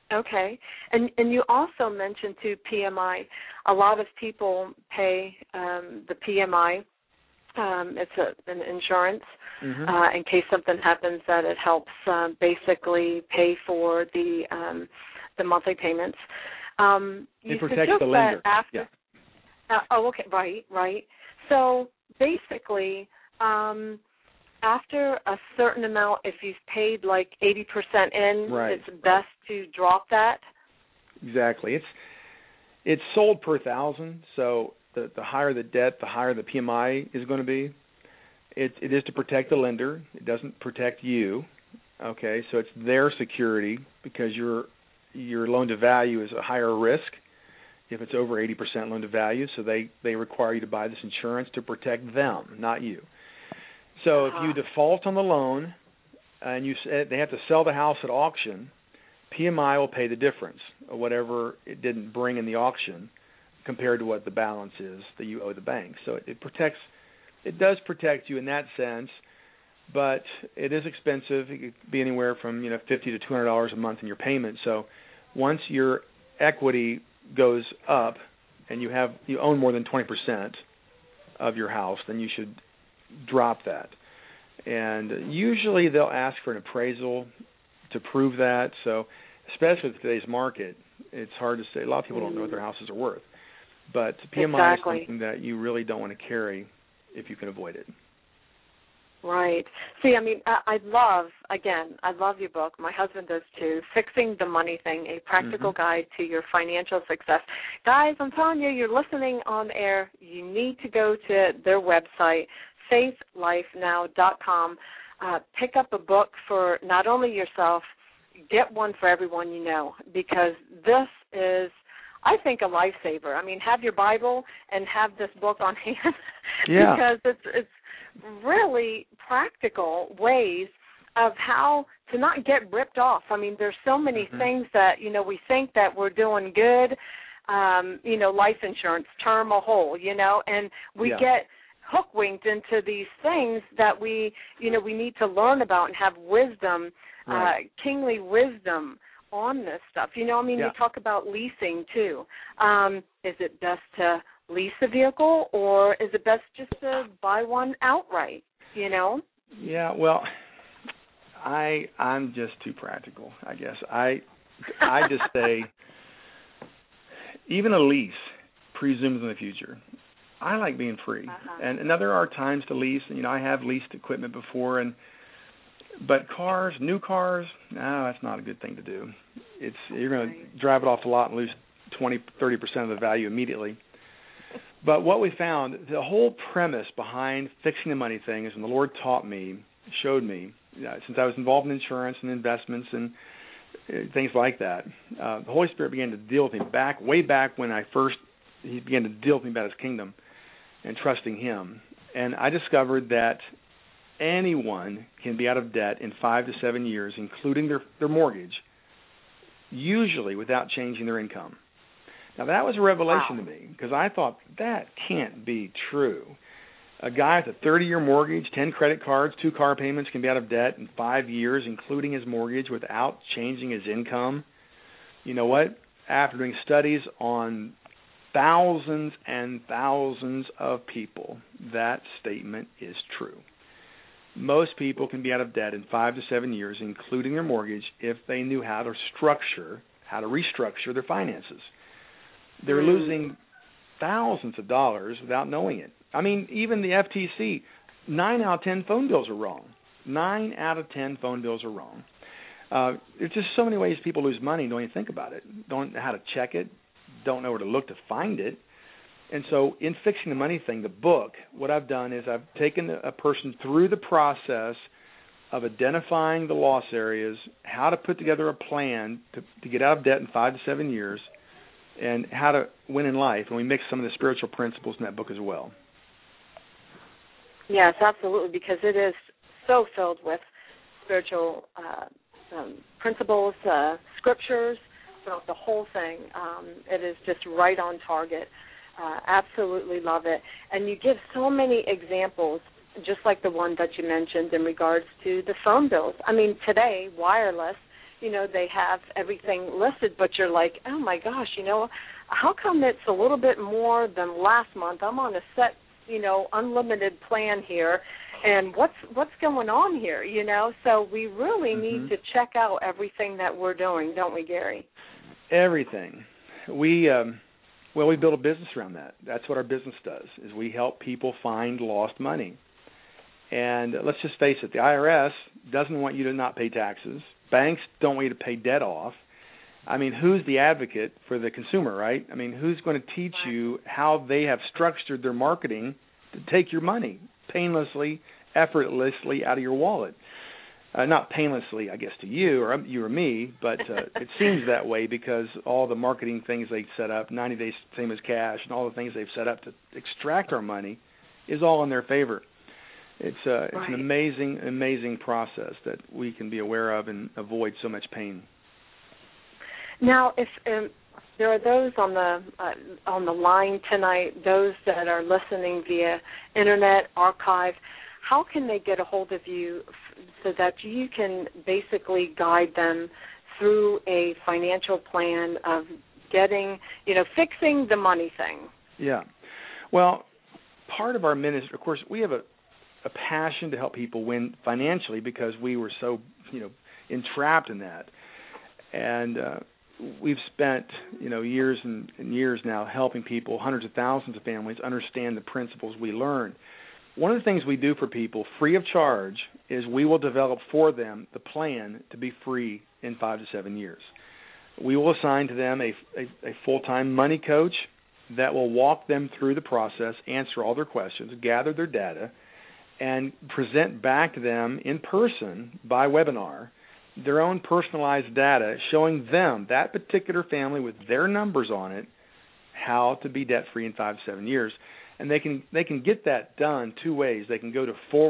Okay. And you also mentioned, too, PMI. A lot of people pay the PMI. It's an insurance in case something happens, that it helps basically pay for the monthly payments. It protects the lender. After, okay, right. So basically, after a certain amount, if you've paid like 80% in, it's best to drop that? Exactly. It's sold per thousand, so the higher the debt, the higher the PMI is going to be. It is to protect the lender. It doesn't protect you. Okay, so it's their security because your loan-to-value is a higher risk if it's over 80% loan-to-value, so they require you to buy this insurance to protect them, not you. So if you default on the loan and they have to sell the house at auction, PMI will pay the difference of whatever it didn't bring in the auction compared to what the balance is that you owe the bank. So it does protect you in that sense, but it is expensive. It could be anywhere from $50 to $200 a month in your payment. So once your equity goes up and you own more than 20% of your house, then you should drop that. And usually they'll ask for an appraisal to prove that. So especially with today's market, it's hard to say. A lot of people don't know what their houses are worth. But PMI is something that you really don't want to carry if you can avoid it. Right. See, I mean, I love your book. My husband does too. Fixing the Money Thing, a practical guide to your financial success. Guys, I'm telling you, you're listening on air. You need to go to their website, faithlifenow.com. Pick up a book for not only yourself, get one for everyone you know, because this is, I think, a lifesaver. I mean, have your Bible and have this book on hand because it's really practical ways of how to not get ripped off. I mean, there's so many things that, we think that we're doing good, life insurance, term or whole, and we get hook-winked into these things that we need to learn about and have wisdom, kingly wisdom on this stuff. We talk about leasing too. Is it best to lease a vehicle, or is it best just to buy one outright, Yeah, well, I'm just too practical, I guess. I just say even a lease presumes in the future. I like being free. And there are times to lease, and I have leased equipment before, but cars, new cars, no, that's not a good thing to do. You're going to drive it off the lot and lose 20, 30% of the value immediately. But what we found, the whole premise behind Fixing the Money Thing is when the Lord showed me, since I was involved in insurance and investments and things like that, the Holy Spirit began to deal with me way back when He began to deal with me about His kingdom and trusting Him. And I discovered that anyone can be out of debt in 5 to 7 years, including their mortgage, usually without changing their income. Now, that was a revelation to me because I thought, that can't be true. A guy with a 30-year mortgage, 10 credit cards, 2 car payments can be out of debt in 5 years, including his mortgage, without changing his income. You know what? After doing studies on thousands and thousands of people, that statement is true. Most people can be out of debt in 5 to 7 years, including their mortgage, if they knew how to restructure their finances. They're losing thousands of dollars without knowing it. I mean, even the FTC, 9 out of 10 phone bills are wrong. 9 out of 10 phone bills are wrong. There's just so many ways people lose money, don't even think about it. Don't know how to check it, don't know where to look to find it. And so in Fixing the Money Thing, the book, what I've done is I've taken a person through the process of identifying the loss areas, how to put together a plan to get out of debt in 5 to 7 years, and how to win in life. And we mix some of the spiritual principles in that book as well. Yes, absolutely, because it is so filled with spiritual principles, scriptures, so the whole thing. It is just right on target. Absolutely love it. And you give so many examples, just like the one that you mentioned in regards to the phone bills. I mean, today, wireless, they have everything listed, but you're like, oh my gosh, how come it's a little bit more than last month? I'm on a set, unlimited plan here, and what's going on here, So we really need to check out everything that we're doing, don't we, Gary? Everything. We build a business around that. That's what our business does, is we help people find lost money. And let's just face it, the IRS doesn't want you to not pay taxes. Banks don't want you to pay debt off. I mean, who's the advocate for the consumer, right? I mean, who's going to teach you how they have structured their marketing to take your money painlessly, effortlessly out of your wallet? Not painlessly, I guess, to you or me, but it seems that way because all the marketing things they set up, 90 days same as cash, and all the things they've set up to extract our money is all in their favor. It's an amazing process that we can be aware of and avoid so much pain. Now, if there are those on the line tonight, those that are listening via internet archive, how can they get a hold of you so that you can basically guide them through a financial plan of getting, fixing the money thing? Yeah. Well, part of our ministry, of course, we have a passion to help people win financially because we were so, entrapped in that. And we've spent, years and years now helping people, hundreds of thousands of families, understand the principles we learned. One of the things we do for people free of charge is we will develop for them the plan to be free in 5 to 7 years. We will assign to them a full-time money coach that will walk them through the process, answer all their questions, gather their data, and present back to them in person by webinar their own personalized data showing them, that particular family with their numbers on it, how to be debt-free in 5 to 7 years. And they can get that done two ways. They can go to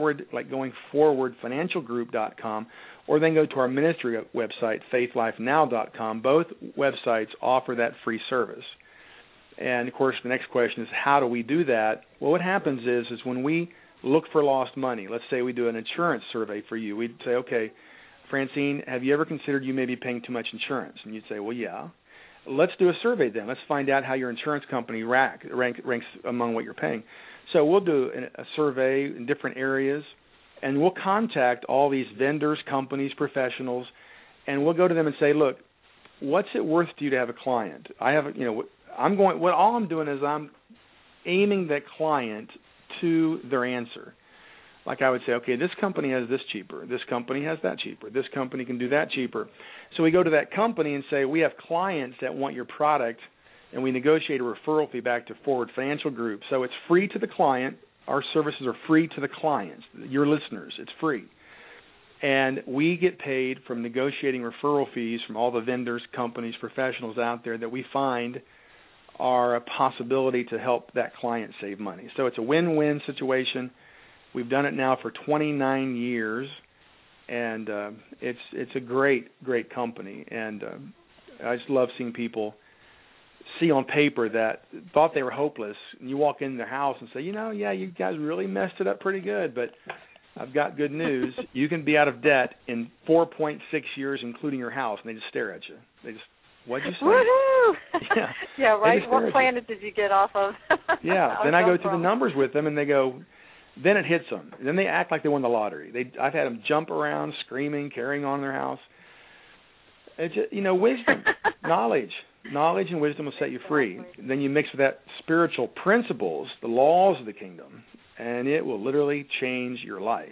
forwardfinancialgroup.com, or they can go to our ministry website, faithlifenow.com. Both websites offer that free service. And, of course, the next question is, how do we do that? Well, what happens is when we look for lost money, let's say we do an insurance survey for you. We'd say, okay, Francine, have you ever considered you may be paying too much insurance? And you'd say, well, yeah. Let's do a survey then. Let's find out how your insurance company ranks among what you're paying. So we'll do a survey in different areas, and we'll contact all these vendors, companies, professionals, and we'll go to them and say, look, what's it worth to you to have a client? All I'm doing is I'm aiming that client to their answer. Like I would say, okay, this company has this cheaper. This company has that cheaper. This company can do that cheaper. So we go to that company and say, we have clients that want your product, and we negotiate a referral fee back to Forward Financial Group. So it's free to the client. Our services are free to the clients, your listeners. It's free. And we get paid from negotiating referral fees from all the vendors, companies, professionals out there that we find are a possibility to help that client save money. So it's a win-win situation. We've done it now for 29 years, and it's a great company. And I just love seeing people see on paper that thought they were hopeless, and you walk in their house and say, you guys really messed it up pretty good, but I've got good news. You can be out of debt in 4.6 years, including your house, and they just stare at you. They just, what'd you say? Woohoo! Yeah, right. What planet did you get off of? Yeah, then I go through the numbers with them, and they go, then it hits them. Then they act like they won the lottery. I've had them jump around, screaming, carrying on in their house. It's just, wisdom, knowledge and wisdom will set you free. Then you mix with that spiritual principles, the laws of the kingdom, and it will literally change your life.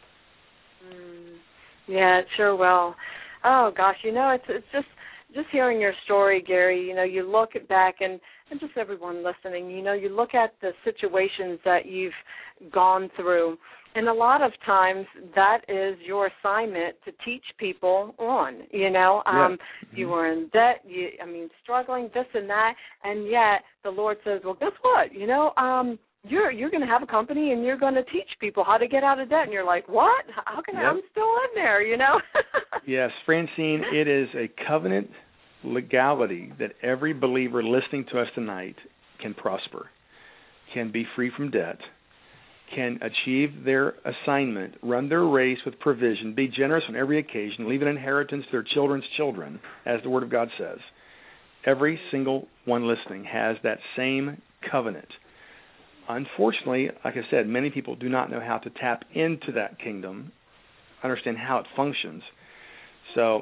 Yeah, it sure will. Oh gosh, it's just hearing your story, Gary. You look back and just everyone listening, you look at the situations that you've gone through, and a lot of times that is your assignment to teach people on. You were in debt, struggling, this and that, and yet the Lord says, well, guess what? You're going to have a company and you're going to teach people how to get out of debt. And you're like, what? How can I'm still in there? Yes, Francine, it is a covenant legality that every believer listening to us tonight can prosper, can be free from debt, can achieve their assignment, run their race with provision, be generous on every occasion, leave an inheritance to their children's children, as the Word of God says. Every single one listening has that same covenant. Unfortunately, like I said, many people do not know how to tap into that kingdom, understand how it functions. So,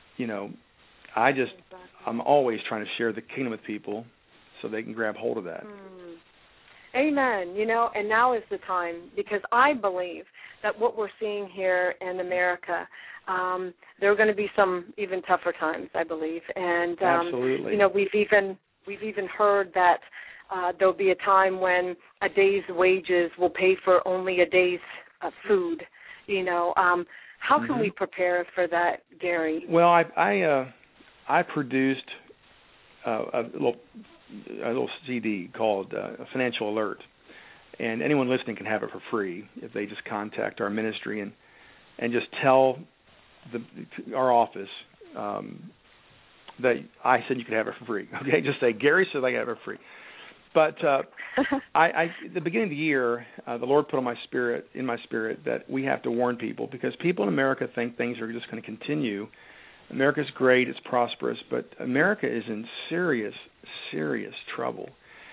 I'm always trying to share the kingdom with people so they can grab hold of that. Amen. And now is the time, because I believe that what we're seeing here in America, there are going to be some even tougher times, I believe. And absolutely. We've even heard that there'll be a time when a day's wages will pay for only a day's food. How can we prepare for that, Gary? Well, I produced a little CD called Financial Alert, and anyone listening can have it for free if they just contact our ministry and just tell our office that I said you could have it for free. Okay, just say Gary said I could have it for free. But I at the beginning of the year, the Lord put in my spirit that we have to warn people, because people in America think things are just going to continue. America's great, it's prosperous, but America is in serious, serious trouble.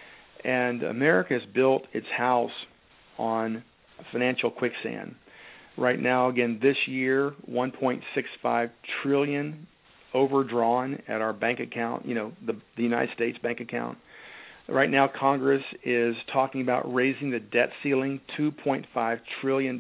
And America has built its house on financial quicksand. Right now, again, this year, $1.65 trillion overdrawn at our bank account, the United States bank account. Right now, Congress is talking about raising the debt ceiling, $2.5 trillion.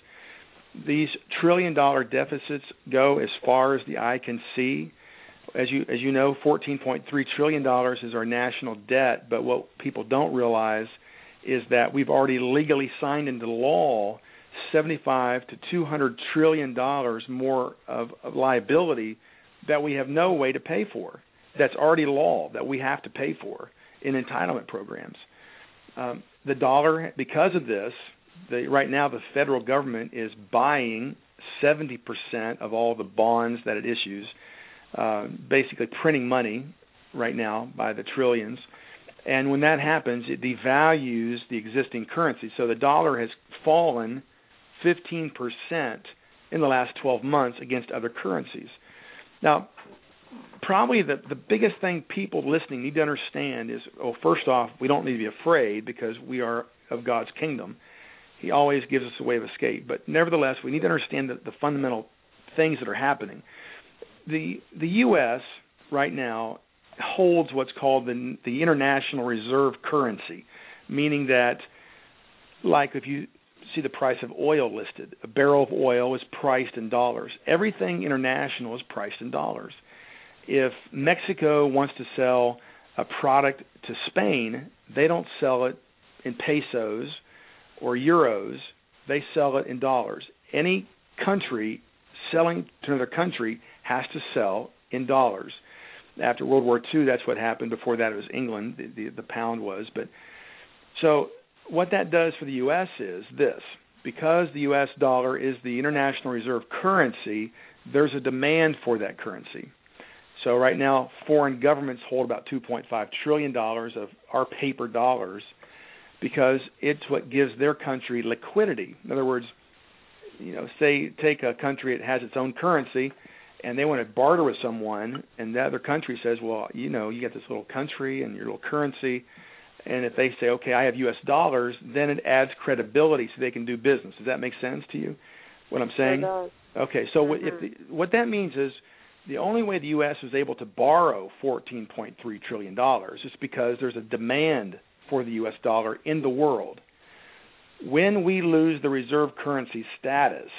These trillion-dollar deficits go as far as the eye can see. As you know, $14.3 trillion is our national debt, but what people don't realize is that we've already legally signed into law $75 to $200 trillion more of liability that we have no way to pay for. That's already law that we have to pay for in entitlement programs. The dollar, because of this, right now the federal government is buying 70% of all the bonds that it issues, basically printing money right now by the trillions. And when that happens, it devalues the existing currency. So the dollar has fallen 15% in the last 12 months against other currencies. Now, probably the biggest thing people listening need to understand is, first off, we don't need to be afraid because we are of God's kingdom. He always gives us a way of escape. But nevertheless, we need to understand the fundamental things that are happening. The U.S. right now holds what's called the international reserve currency, meaning that, like if you see the price of oil listed, a barrel of oil is priced in dollars. Everything international is priced in dollars. If Mexico wants to sell a product to Spain, they don't sell it in pesos or euros. They sell it in dollars. Any country selling to another country has to sell in dollars. After World War II, that's what happened. Before that, it was England, the pound was. But so what that does for the U.S. is this. Because the U.S. dollar is the international reserve currency, there's a demand for that currency. So right now, foreign governments hold about $2.5 trillion of our paper dollars because it's what gives their country liquidity. In other words, say take a country that has its own currency and they want to barter with someone, and the other country says, well, you got this little country and your little currency, and if they say, okay, I have U.S. dollars, then it adds credibility so they can do business. Does that make sense to you, what I'm saying? It does. Okay, so what that means is the only way the U.S. was able to borrow $14.3 trillion is because there's a demand for the U.S. dollar in the world. When we lose the reserve currency status,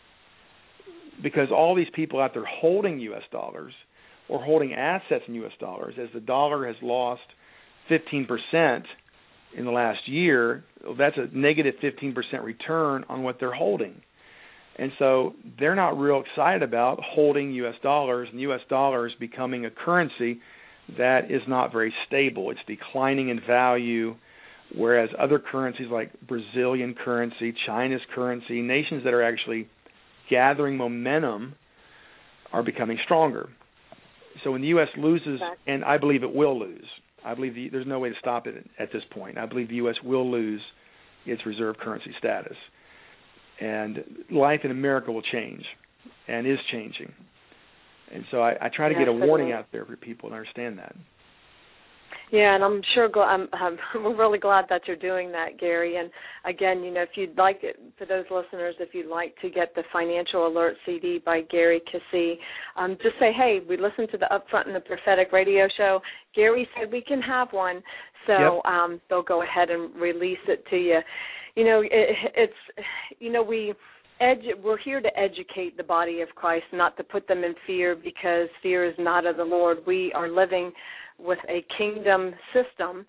because all these people out there holding U.S. dollars or holding assets in U.S. dollars, as the dollar has lost 15% in the last year, that's a negative 15% return on what they're holding. And so they're not real excited about holding U.S. dollars, and U.S. dollars becoming a currency that is not very stable. It's declining in value, whereas other currencies like Brazilian currency, China's currency, nations that are actually gathering momentum are becoming stronger. So when the U.S. loses, and I believe it will lose, I believe there's no way to stop it at this point. I believe the U.S. will lose its reserve currency status. And life in America will change and is changing. And so I try to get a warning out there for people to understand that. Yeah, and I'm sure we're really glad that you're doing that, Gary. And again, if you'd like it, for those listeners, if you'd like to get the Financial Alert CD by Gary Keesee, just say, hey, we listened to the Upfront and the Prophetic Radio Show. Gary said we can have one, so they'll go ahead and release it to you. We're here to educate the body of Christ, not to put them in fear, because fear is not of the Lord. We are living with a kingdom system,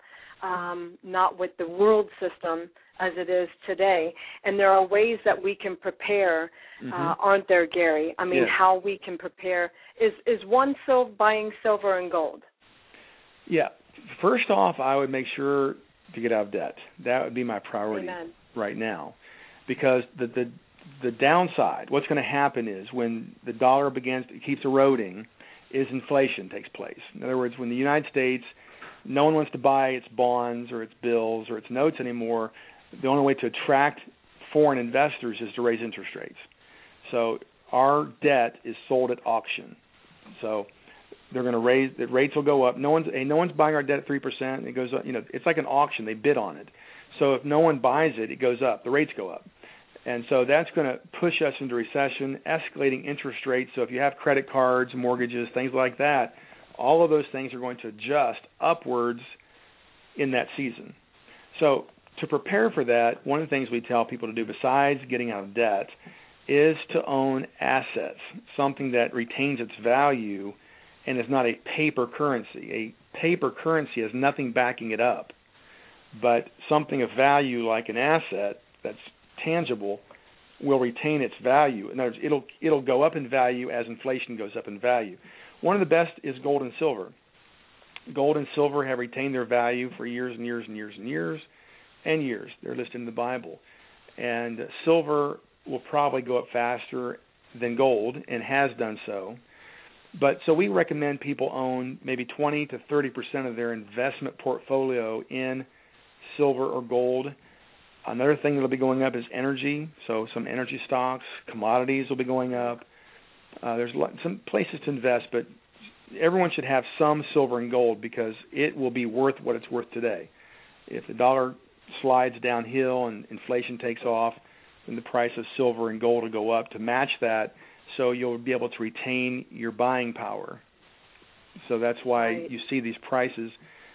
not with the world system as it is today. And there are ways that we can prepare, aren't there, Gary? I mean, how we can prepare. Is one buying silver and gold? Yeah. First off, I would make sure to get out of debt. That would be my priority right now, because the downside, what's going to happen is when the dollar keeps eroding, is inflation takes place. In other words, when the United States, no one wants to buy its bonds or its bills or its notes anymore, the only way to attract foreign investors is to raise interest rates. So our debt is sold at auction. So they're going to raise, the rates will go up. No one's buying our debt at 3%. It goes up. It's like an auction. They bid on it. So if no one buys it, it goes up. The rates go up. And so that's going to push us into recession, escalating interest rates. So if you have credit cards, mortgages, things like that, all of those things are going to adjust upwards in that season. So to prepare for that, one of the things we tell people to do besides getting out of debt is to own assets, something that retains its value and is not a paper currency. A paper currency has nothing backing it up, but something of value like an asset that's tangible will retain its value. In other words, it'll go up in value as inflation goes up in value. One of the best is gold and silver. Gold and silver have retained their value for years and years and years and years and years. They're listed in the Bible. And silver will probably go up faster than gold and has done so. But so we recommend people own maybe 20 to 30% of their investment portfolio in silver or gold. Another thing that will be going up is energy, so some energy stocks, commodities will be going up. There's some places to invest, but everyone should have some silver and gold because it will be worth what it's worth today. If the dollar slides downhill and inflation takes off, then the price of silver and gold will go up to match that, so you'll be able to retain your buying power. So that's why you see these prices.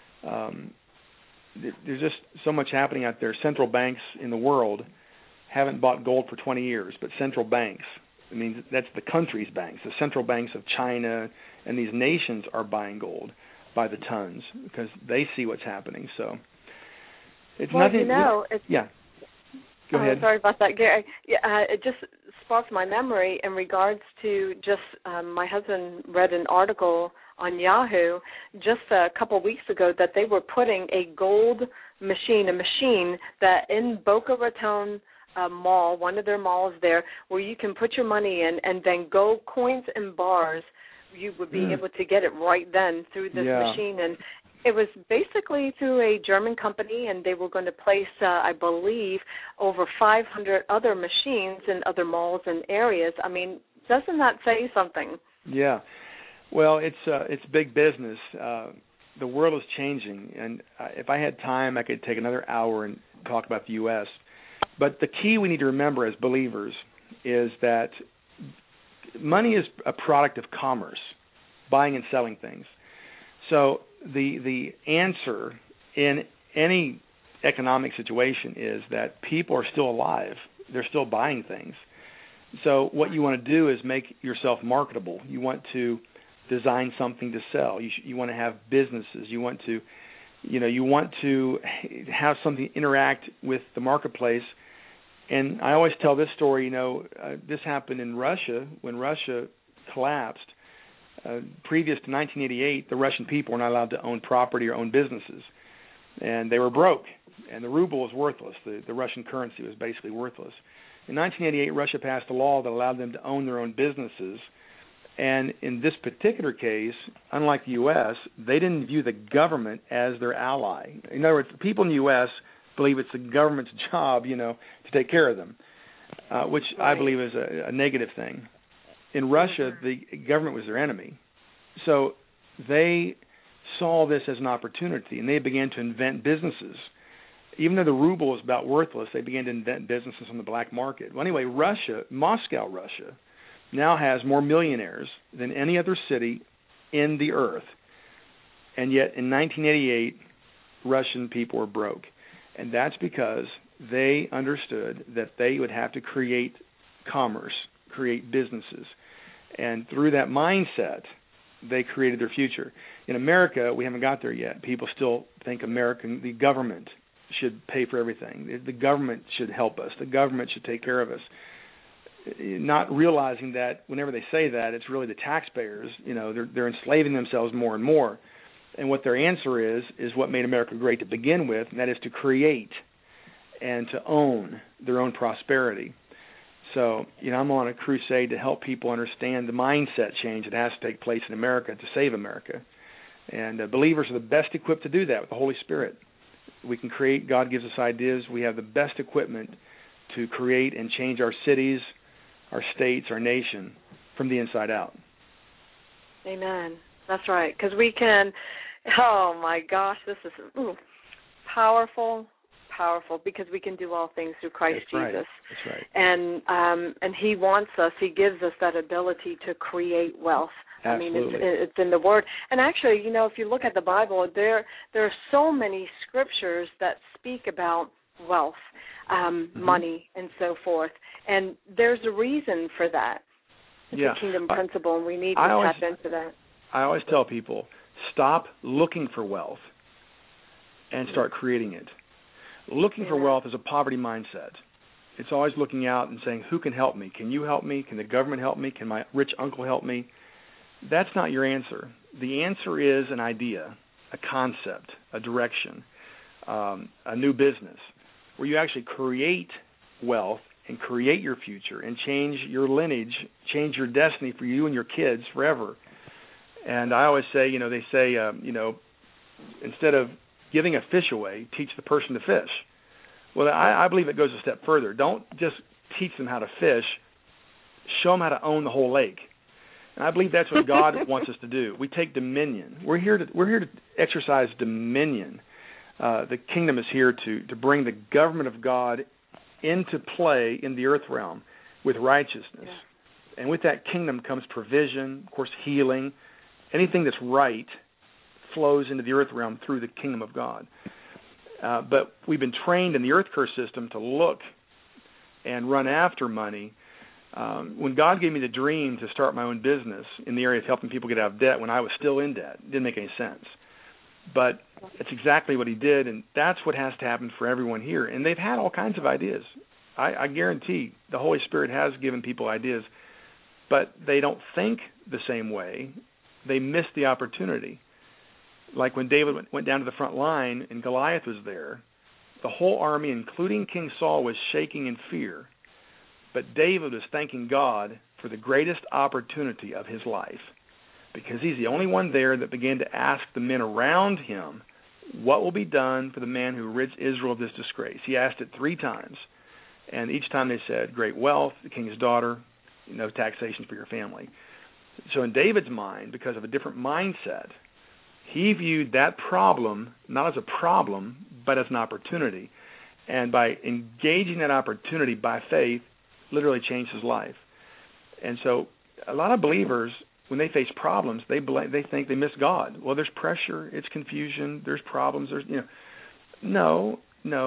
There's just so much happening out there. Central banks in the world haven't bought gold for 20 years, but central banks, I mean, that's the country's banks. The central banks of China and these nations are buying gold by the tons because they see what's happening. So it's nothing. Go ahead. Sorry about that, Gary. It just sparked my memory in regards to just my husband read an article on Yahoo just a couple of weeks ago that they were putting a gold machine, that in Boca Raton Mall, one of their malls there, where you can put your money in and then gold coins and bars, you would be able to get it right then through this machine. And it was basically through a German company, and they were going to place, I believe, over 500 other machines in other malls and areas. I mean, doesn't that say something? Yeah. Well, it's big business. The world is changing, and if I had time, I could take another hour and talk about the U.S. But the key we need to remember as believers is that money is a product of commerce, buying and selling things. So the answer in any economic situation is that people are still alive. They're still buying things. So what you want to do is make yourself marketable. You want to design something to sell. You want to have businesses. You want to have something interact with the marketplace. And I always tell this story. This happened in Russia when Russia collapsed. Previous to 1988, the Russian people were not allowed to own property or own businesses, and they were broke. And the ruble was worthless. The Russian currency was basically worthless. In 1988, Russia passed a law that allowed them to own their own businesses. And in this particular case, unlike the U.S., they didn't view the government as their ally. In other words, the people in the U.S. believe it's the government's job, to take care of them, which I believe is a negative thing. In Russia, the government was their enemy. So they saw this as an opportunity, and they began to invent businesses. Even though the ruble was about worthless, they began to invent businesses on the black market. Well, anyway, Moscow, Russia, now has more millionaires than any other city in the earth. And yet, in 1988, Russian people were broke. And that's because they understood that they would have to create commerce, create businesses. And through that mindset, they created their future. In America, we haven't got there yet. People still think the government should pay for everything. The government should help us. The government should take care of us. Not realizing that whenever they say that, it's really the taxpayers. They're enslaving themselves more and more. And what their answer is what made America great to begin with, and that is to create and to own their own prosperity. So, I'm on a crusade to help people understand the mindset change that has to take place in America to save America. And believers are the best equipped to do that with the Holy Spirit. We can create. God gives us ideas. We have the best equipment to create and change our cities, our states, our nation from the inside out. Amen. That's right. Because we can, oh my gosh, this is powerful, because we can do all things through Christ Jesus. That's right. And He wants us, He gives us that ability to create wealth. Absolutely. I mean, it's in the Word. And actually, if you look at the Bible, there are so many scriptures that speak about wealth, money, and so forth. And there's a reason for that. It's a kingdom principle, and we need to tap into that. I always tell people, stop looking for wealth and start creating it. Looking for wealth is a poverty mindset. It's always looking out and saying, who can help me? Can you help me? Can the government help me? Can my rich uncle help me? That's not your answer. The answer is an idea, a concept, a direction, a new business, where you actually create wealth and create your future and change your lineage, change your destiny for you and your kids forever. And I always say, they say, instead of giving a fish away, teach the person to fish. Well, I believe it goes a step further. Don't just teach them how to fish, show them how to own the whole lake. And I believe that's what God wants us to do. We take dominion. We're here to exercise dominion. The kingdom is here to bring the government of God into play in the earth realm with righteousness. Yeah. And with that kingdom comes provision, of course, healing. Anything that's right flows into the earth realm through the kingdom of God. But we've been trained in the earth curse system to look and run after money. When God gave me the dream to start my own business in the area of helping people get out of debt when I was still in debt, it didn't make any sense. But it's exactly what He did, and that's what has to happen for everyone here. And they've had all kinds of ideas. I guarantee the Holy Spirit has given people ideas, but they don't think the same way. They miss the opportunity. Like when David went down to the front line and Goliath was there, the whole army, including King Saul, was shaking in fear. But David was thanking God for the greatest opportunity of his life, because he's the only one there that began to ask the men around him, what will be done for the man who rids Israel of this disgrace? He asked it 3 times, and each time they said, great wealth, the king's daughter, no taxation for your family. So in David's mind, because of a different mindset, he viewed that problem not as a problem, but as an opportunity. And by engaging that opportunity by faith, literally changed his life. And so a lot of believers, when they face problems, they think they miss God. Well, there's pressure, it's confusion, there's problems, No.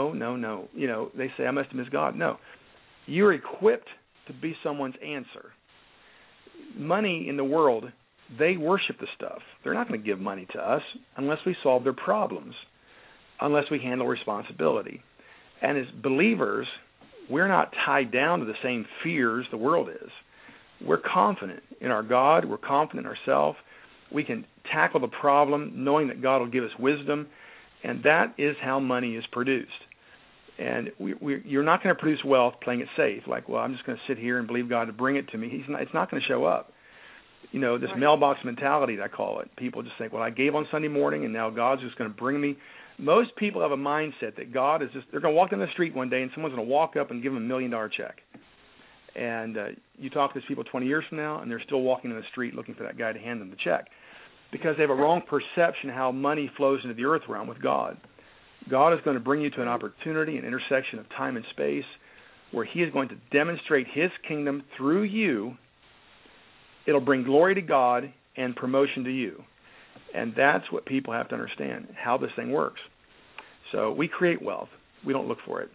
They say, I must have missed God. No. You're equipped to be someone's answer. Money in the world, they worship the stuff. They're not going to give money to us unless we solve their problems, unless we handle responsibility. And as believers, we're not tied down to the same fears the world is. We're confident in our God. We're confident in ourselves. We can tackle the problem knowing that God will give us wisdom, and that is how money is produced. And you're not going to produce wealth playing it safe, like, well, I'm just going to sit here and believe God to bring it to me. It's not going to show up. this mailbox mentality, I call it. People just think, well, I gave on Sunday morning, and now God's just going to bring me. Most people have a mindset that God is they're going to walk down the street one day, and someone's going to walk up and give them $1 million check. And you talk to these people 20 years from now, and they're still walking in the street looking for that guy to hand them the check because they have a wrong perception of how money flows into the earth realm with God. God is going to bring you to an opportunity, an intersection of time and space, where He is going to demonstrate His kingdom through you. It'll bring glory to God and promotion to you. And that's what people have to understand, how this thing works. So we create wealth. We don't look for it.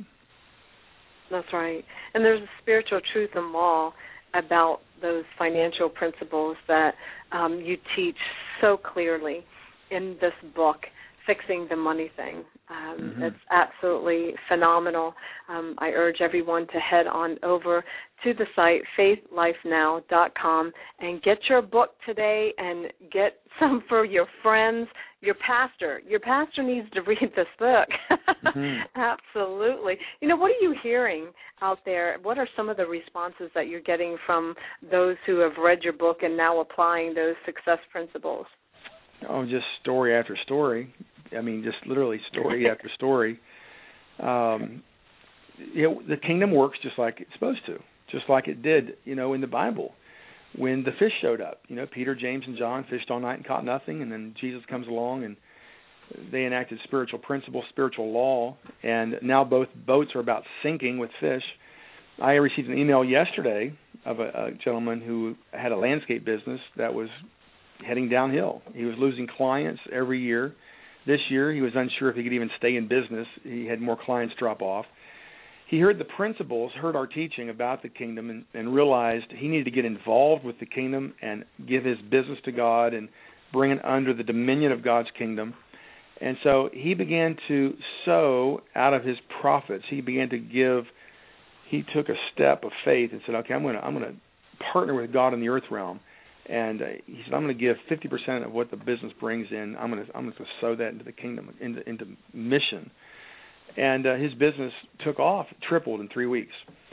That's right. And there's a spiritual truth and law about those financial principles that you teach so clearly in this book, Fixing the Money Thing. It's absolutely phenomenal. I urge everyone to head on over to the site, faithlifenow.com, and get your book today and get some for your friends, your pastor. Your pastor needs to read this book. Absolutely. What are you hearing out there? What are some of the responses that you're getting from those who have read your book and now applying those success principles? Oh, just story after story. I mean, just literally story after story. The kingdom works just like it's supposed to, just like it did, in the Bible. When the fish showed up, Peter, James, and John fished all night and caught nothing, and then Jesus comes along and they enacted spiritual principle, spiritual law, and now both boats are about sinking with fish. I received an email yesterday of a gentleman who had a landscape business that was heading downhill. He was losing clients every year. This year, he was unsure if he could even stay in business. He had more clients drop off. He heard the principles, heard our teaching about the kingdom, and realized he needed to get involved with the kingdom and give his business to God and bring it under the dominion of God's kingdom. And so he began to sow out of his profits. He began to give. He took a step of faith and said, "Okay, I'm going to partner with God in the earth realm." And he said, "I'm going to give 50% of what the business brings in. I'm going to sow that into the kingdom, into mission." And his business took off, tripled in 3 weeks.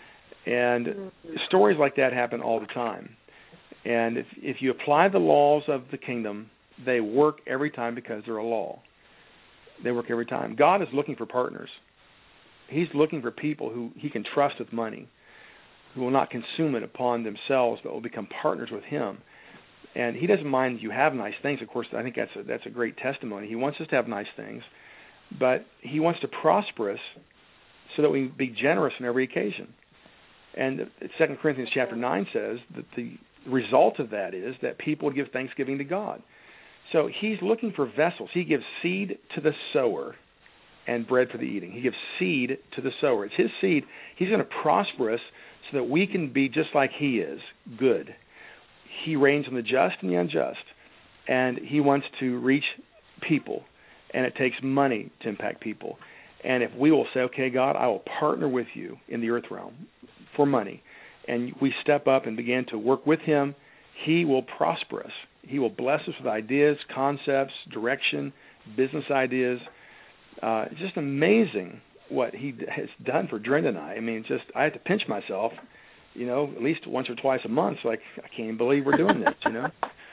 And stories like that happen all the time. And if you apply the laws of the kingdom, they work every time because they're a law. They work every time. God is looking for partners. He's looking for people who He can trust with money, who will not consume it upon themselves, but will become partners with Him. And He doesn't mind you have nice things. Of course, I think that's a great testimony. He wants us to have nice things, but He wants to prosper us so that we be generous on every occasion. And 2 Corinthians chapter 9 says that the result of that is that people give thanksgiving to God. So He's looking for vessels. He gives seed to the sower and bread for the eating. He gives seed to the sower. It's His seed. He's going to prosper us so that we can be just like He is, good. He reigns on the just and the unjust, and He wants to reach people, and it takes money to impact people. And if we will say, "Okay, God, I will partner with you in the earth realm for money," and we step up and begin to work with Him, He will prosper us. He will bless us with ideas, concepts, direction, business ideas. It's just amazing what He has done for Drenda and I. I mean, I have to pinch myself, at least once or twice a month. So I can't even believe we're doing this, And,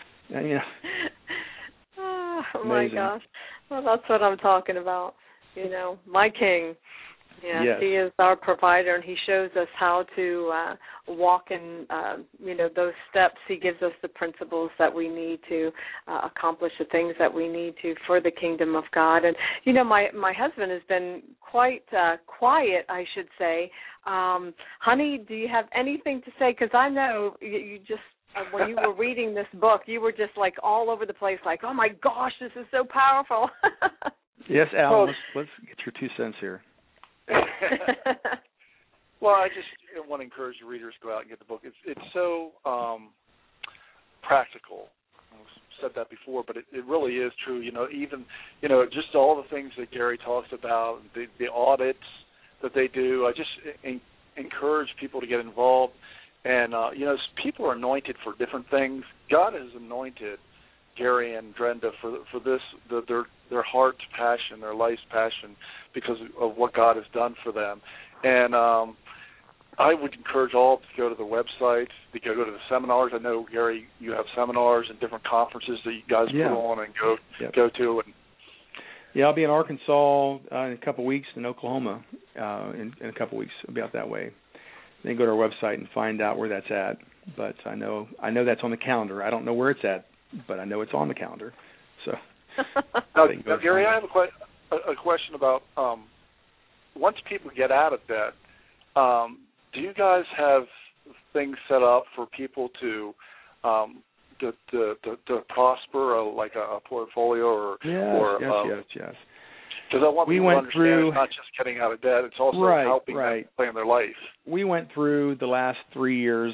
oh, my gosh. Well, that's what I'm talking about. My King. Yes. He is our provider, and He shows us how to walk in, those steps. He gives us the principles that we need to accomplish the things that we need to for the kingdom of God. And, my husband has been quite quiet, I should say. Honey, do you have anything to say? Because I know you just, when you were reading this book, you were just like all over the place, like, oh, my gosh, this is so powerful. Yes, Al, let's get your 2 cents here. Well, I just want to encourage the readers to go out and get the book. It's so practical. I've said that before, but it really is true. Even just all the things that Gary talks about, the audits that they do. I just encourage people to get involved. And people are anointed for different things. God has anointed Gary and Drenda for this, their heart's passion, their life's passion, because of what God has done for them. And I would encourage all to go to the website, to go to the seminars. I know, Gary, you have seminars and different conferences that you guys put on and go to. And yeah, I'll be in Arkansas in a couple of weeks, in Oklahoma in a couple of weeks. I'll be out that way. Then go to our website and find out where that's at. But I know that's on the calendar. I don't know where it's at, but I know it's on the calendar. So, now, Gary, I have a question about once people get out of debt, do you guys have things set up for people to prosper, like a portfolio or yes. Because I want people to understand it's not just getting out of debt; it's also helping them plan their life. We went through the last 3 years.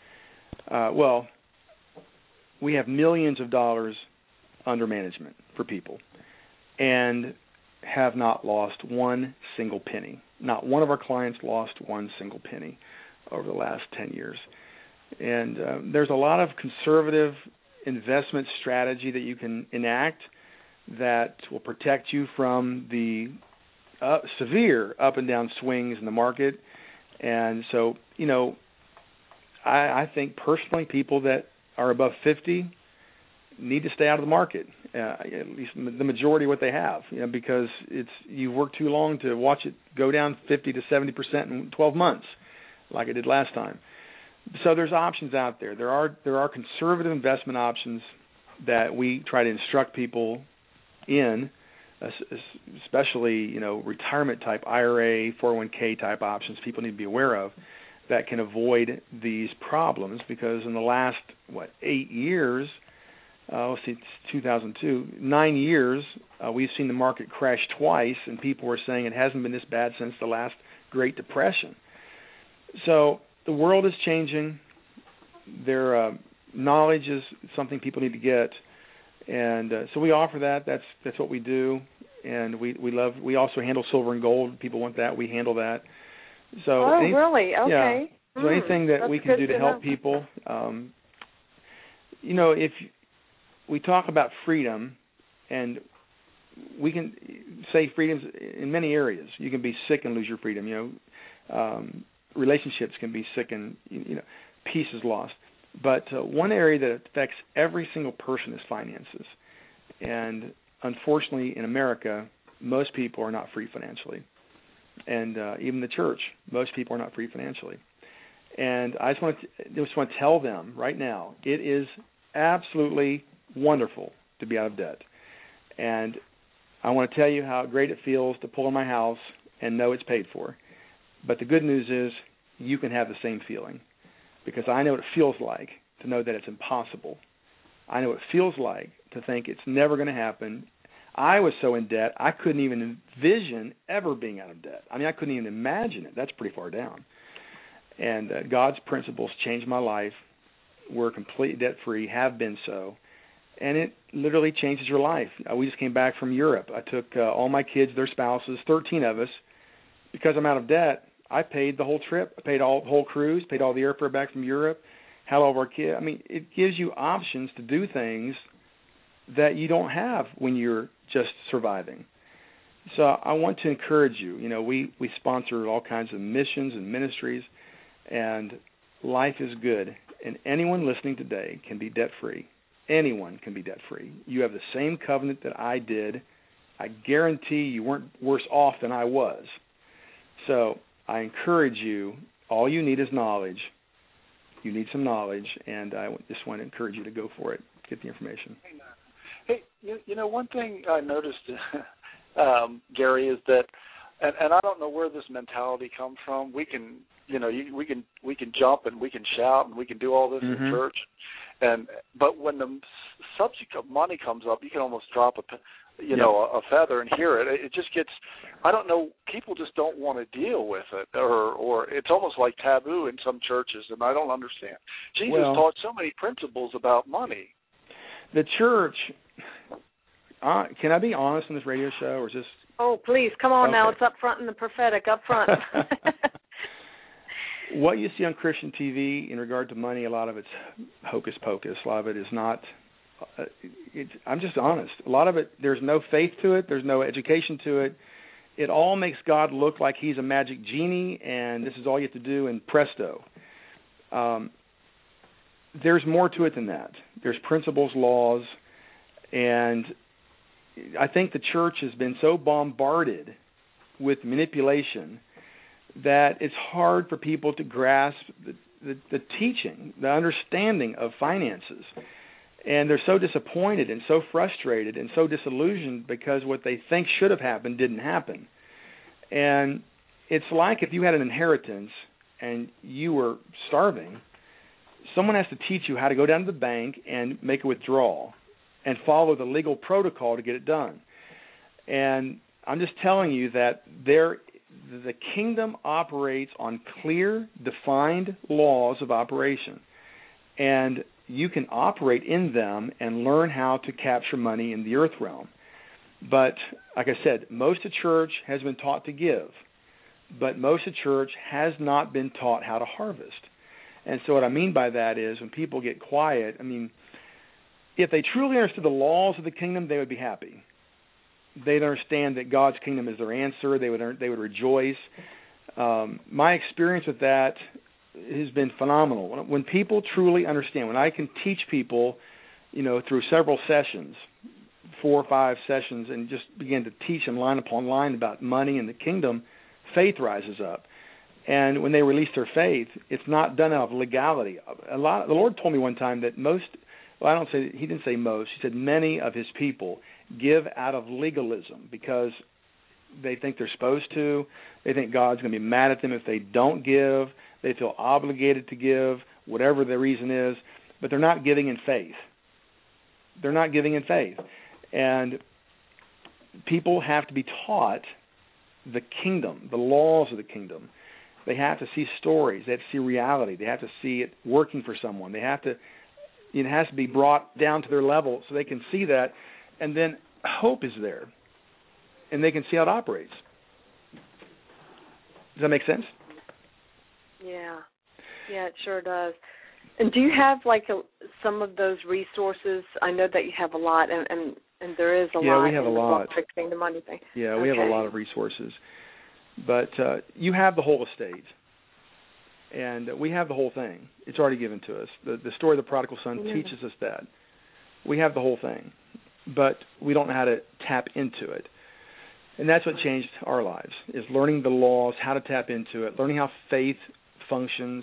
We have millions of dollars under management for people, and have not lost one single penny. Not one of our clients lost one single penny over the last 10 years. And there's a lot of conservative investment strategy that you can enact that will protect you from the severe up and down swings in the market. And so, I think personally people that are above 50 need to stay out of the market, at least the majority of what they have, because you've worked too long to watch it go down 50 to 70% in 12 months like it did last time. So there's options out there. There are conservative investment options that we try to instruct people in, especially retirement type IRA, 401k type options people need to be aware of that can avoid these problems, because in the last 8 years, it's 2002, 9 years, we've seen the market crash twice, and people were saying it hasn't been this bad since the last Great Depression. So the world is changing. Their knowledge is something people need to get, and so we offer that. That's what we do, and we also handle silver and gold. People want that, we handle that. So really? Okay. Yeah. So anything that we can do to help people, if we talk about freedom, and we can say freedoms in many areas. You can be sick and lose your freedom. Relationships can be sick and peace is lost. But one area that affects every single person is finances. And unfortunately, in America, most people are not free financially. And even the church, most people are not free financially. And I just want to tell them right now, it is absolutely wonderful to be out of debt. And I want to tell you how great it feels to pull in my house and know it's paid for. But the good news is you can have the same feeling, because I know what it feels like to know that it's impossible. I know what it feels like to think it's never going to happen. I was so in debt, I couldn't even envision ever being out of debt. I mean, I couldn't even imagine it. That's pretty far down. And God's principles changed my life. We're completely debt-free, have been so. And it literally changes your life. We just came back from Europe. I took all my kids, their spouses, 13 of us. Because I'm out of debt, I paid the whole trip. I paid the whole cruise, paid all the airfare back from Europe, had all of our kids. I mean, it gives you options to do things that you don't have when you're just surviving. So I want to encourage you. We sponsor all kinds of missions and ministries, and life is good. And anyone listening today can be debt-free. Anyone can be debt-free. You have the same covenant that I did. I guarantee you weren't worse off than I was. So I encourage you, all you need is knowledge. You need some knowledge, and I just want to encourage you to go for it, get the information. Hey, one thing I noticed, Gary, is that, and I don't know where this mentality comes from. We can, we can jump and we can shout and we can do all this in church, but when the subject of money comes up, you can almost drop a feather and hear it. It just gets, I don't know, people just don't want to deal with it, or it's almost like taboo in some churches, and I don't understand. Jesus taught so many principles about money. The church, can I be honest on this radio show, or is this? Oh, please, come on now. It's up front in the prophetic, up front. What you see on Christian TV in regard to money, a lot of it's hocus pocus. A lot of it is not. I'm just honest. A lot of it, there's no faith to it. There's no education to it. it all makes God look like he's a magic genie and this is all you have to do and presto. There's more to it than that. There's principles, laws, and I think the church has been so bombarded with manipulation that it's hard for people to grasp the teaching, the understanding of finances. And they're so disappointed and so frustrated and so disillusioned because what they think should have happened didn't happen. And it's like if you had an inheritance and you were starving, someone has to teach you how to go down to the bank and make a withdrawal and follow the legal protocol to get it done. And I'm just telling you that the kingdom operates on clear, defined laws of operation. And you can operate in them and learn how to capture money in the earth realm. But, like I said, most of the church has been taught to give, but most of the church has not been taught how to harvest. And so what I mean by that is when people get quiet, I mean, if they truly understood the laws of the kingdom, they would be happy. They'd understand that God's kingdom is their answer. They would rejoice. My experience with that has been phenomenal. When people truly understand, when I can teach people, through several sessions, 4 or 5 sessions, and just begin to teach them line upon line about money and the kingdom, faith rises up. And when they release their faith, it's not done out of legality. The Lord told me one time that he didn't say most, he said many of his people give out of legalism because they think they're supposed to. They think God's going to be mad at them if they don't give. They feel obligated to give, whatever the reason is, but they're not giving in faith. They're not giving in faith. And people have to be taught the kingdom, the laws of the kingdom. They have to see stories. They have to see reality. They have to see it working for someone. It has to be brought down to their level so they can see that, and then hope is there, and they can see how it operates. Does that make sense? Yeah, it sure does. And do you have some of those resources? I know that you have a lot, and there is a lot. Yeah, we have a lot. Fixing the money thing. Yeah, we have a lot of resources. But you have the whole estate, and we have the whole thing. It's already given to us. The story of the prodigal son teaches us that. We have the whole thing, but we don't know how to tap into it. And that's what changed our lives, is learning the laws, how to tap into it, learning how faith functions,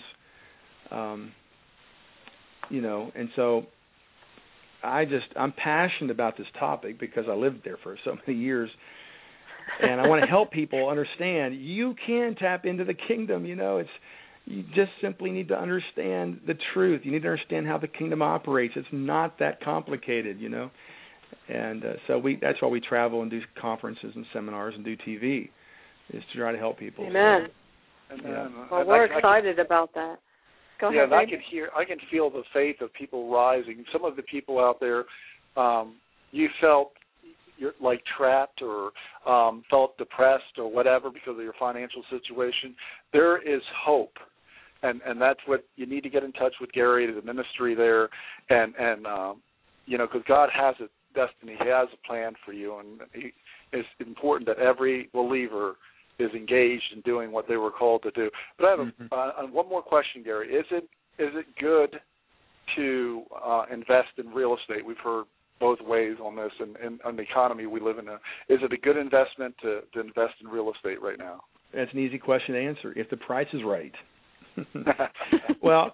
and so I'm passionate about this topic because I lived there for so many years. And I want to help people understand you can tap into the kingdom. You just simply need to understand the truth. You need to understand how the kingdom operates. It's not that complicated, And so that's why we travel and do conferences and seminars and do TV, is to try to help people. Amen. Amen. Well, we're excited about that. Go ahead. And I can feel the faith of people rising. Some of the people out there, you felt you're trapped or felt depressed or whatever because of your financial situation. There is hope, and that's what you need to get in touch with Gary, the ministry there, and because God has a destiny, He has a plan for you, and it's important that every believer is engaged in doing what they were called to do. But I have one more question, Gary. Is it good to invest in real estate? We've heard both ways on this, and on the economy we live in. Is it a good investment to invest in real estate right now? That's an easy question to answer, if the price is right. Well,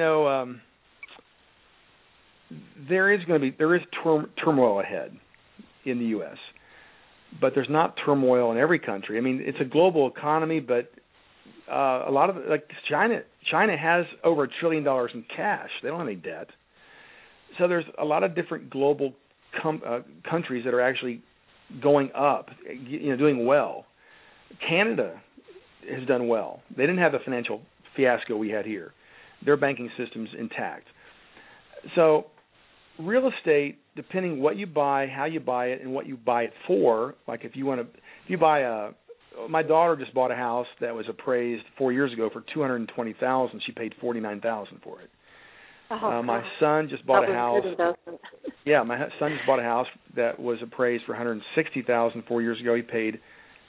there is turmoil ahead in the U.S., but there's not turmoil in every country. I mean, it's a global economy, but a lot of China has over $1 trillion in cash. They don't have any debt. So there's a lot of different global countries that are actually going up, doing well. Canada has done well. They didn't have the financial fiasco we had here. Their banking system's intact. So real estate, depending what you buy, how you buy it, and what you buy it for, like if you buy my daughter just bought a house that was appraised 4 years ago for $220,000. She paid $49,000 for it. My son just bought a house. Yeah, my son just bought a house that was appraised for $160,000 4 years ago. He paid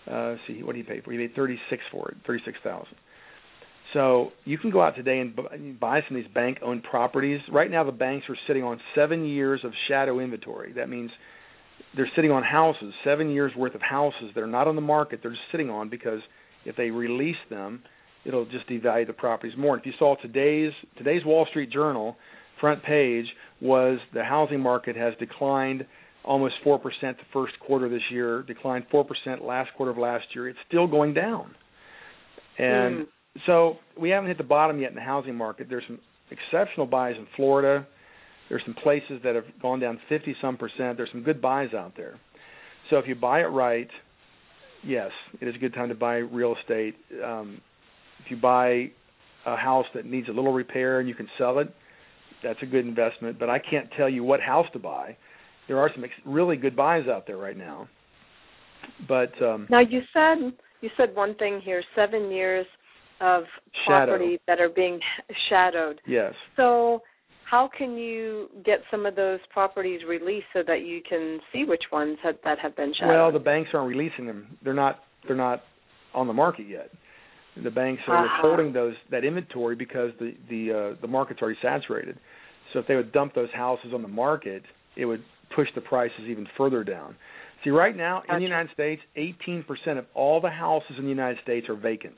See, what did he pay for? He paid $36,000 for it, $36,000. So you can go out today and buy some of these bank-owned properties. Right now, the banks are sitting on 7 years of shadow inventory. That means they're sitting on houses, 7 years worth of houses that are not on the market. They're just sitting on because if they release them, it'll just devalue the properties more. And if you saw today's Wall Street Journal front page was the housing market has declined almost 4% the first quarter this year, declined 4% last quarter of last year. It's still going down. And so we haven't hit the bottom yet in the housing market. There's some exceptional buys in Florida. There's some places that have gone down 50-some%. There's some good buys out there. So if you buy it right, yes, it is a good time to buy real estate. If you buy a house that needs a little repair and you can sell it, that's a good investment. But I can't tell you what house to buy. There are some really good buys out there right now. But now you said one thing here: 7 years of property that are being shadowed. Yes. So how can you get some of those properties released so that you can see which ones that have been shadowed? Well, the banks aren't releasing them. They're not on the market yet. The banks are withholding that inventory because the market's already saturated. So if they would dump those houses on the market, it would push the prices even further down. See, right now in the United States, 18% of all the houses in the United States are vacant.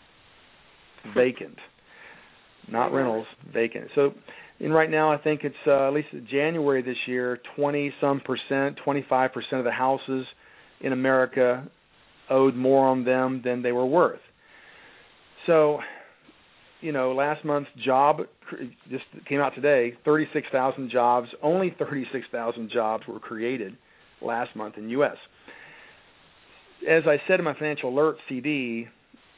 Vacant. Not rentals, vacant. So right now I think it's at least January this year, 20-some%, 25% of the houses in America owed more on them than they were worth. So, last month's job just came out today, 36,000 jobs, only 36,000 jobs were created last month in the U.S. As I said in my Financial Alert CD,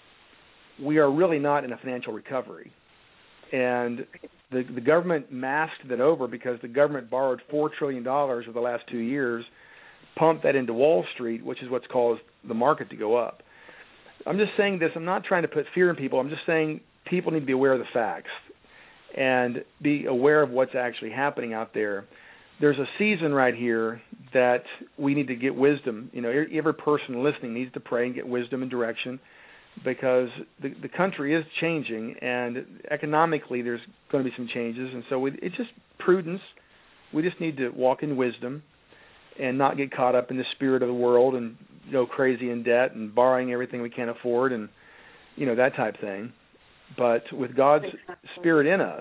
we are really not in a financial recovery. And the government masked that over because the government borrowed $4 trillion over the last 2 years, pumped that into Wall Street, which is what's caused the market to go up. I'm just saying this. I'm not trying to put fear in people. I'm just saying people need to be aware of the facts and be aware of what's actually happening out there. There's a season right here that we need to get wisdom. Every person listening needs to pray and get wisdom and direction because the country is changing, and economically there's going to be some changes. And so it's just prudence. We just need to walk in wisdom and not get caught up in the spirit of the world and go crazy in debt and borrowing everything we can't afford and, that type thing. But with God's Spirit in us,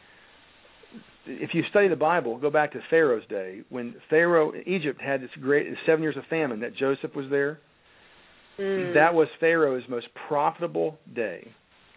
if you study the Bible, go back to Pharaoh's day. When Egypt had this great 7 years of famine that Joseph was there, that was Pharaoh's most profitable day.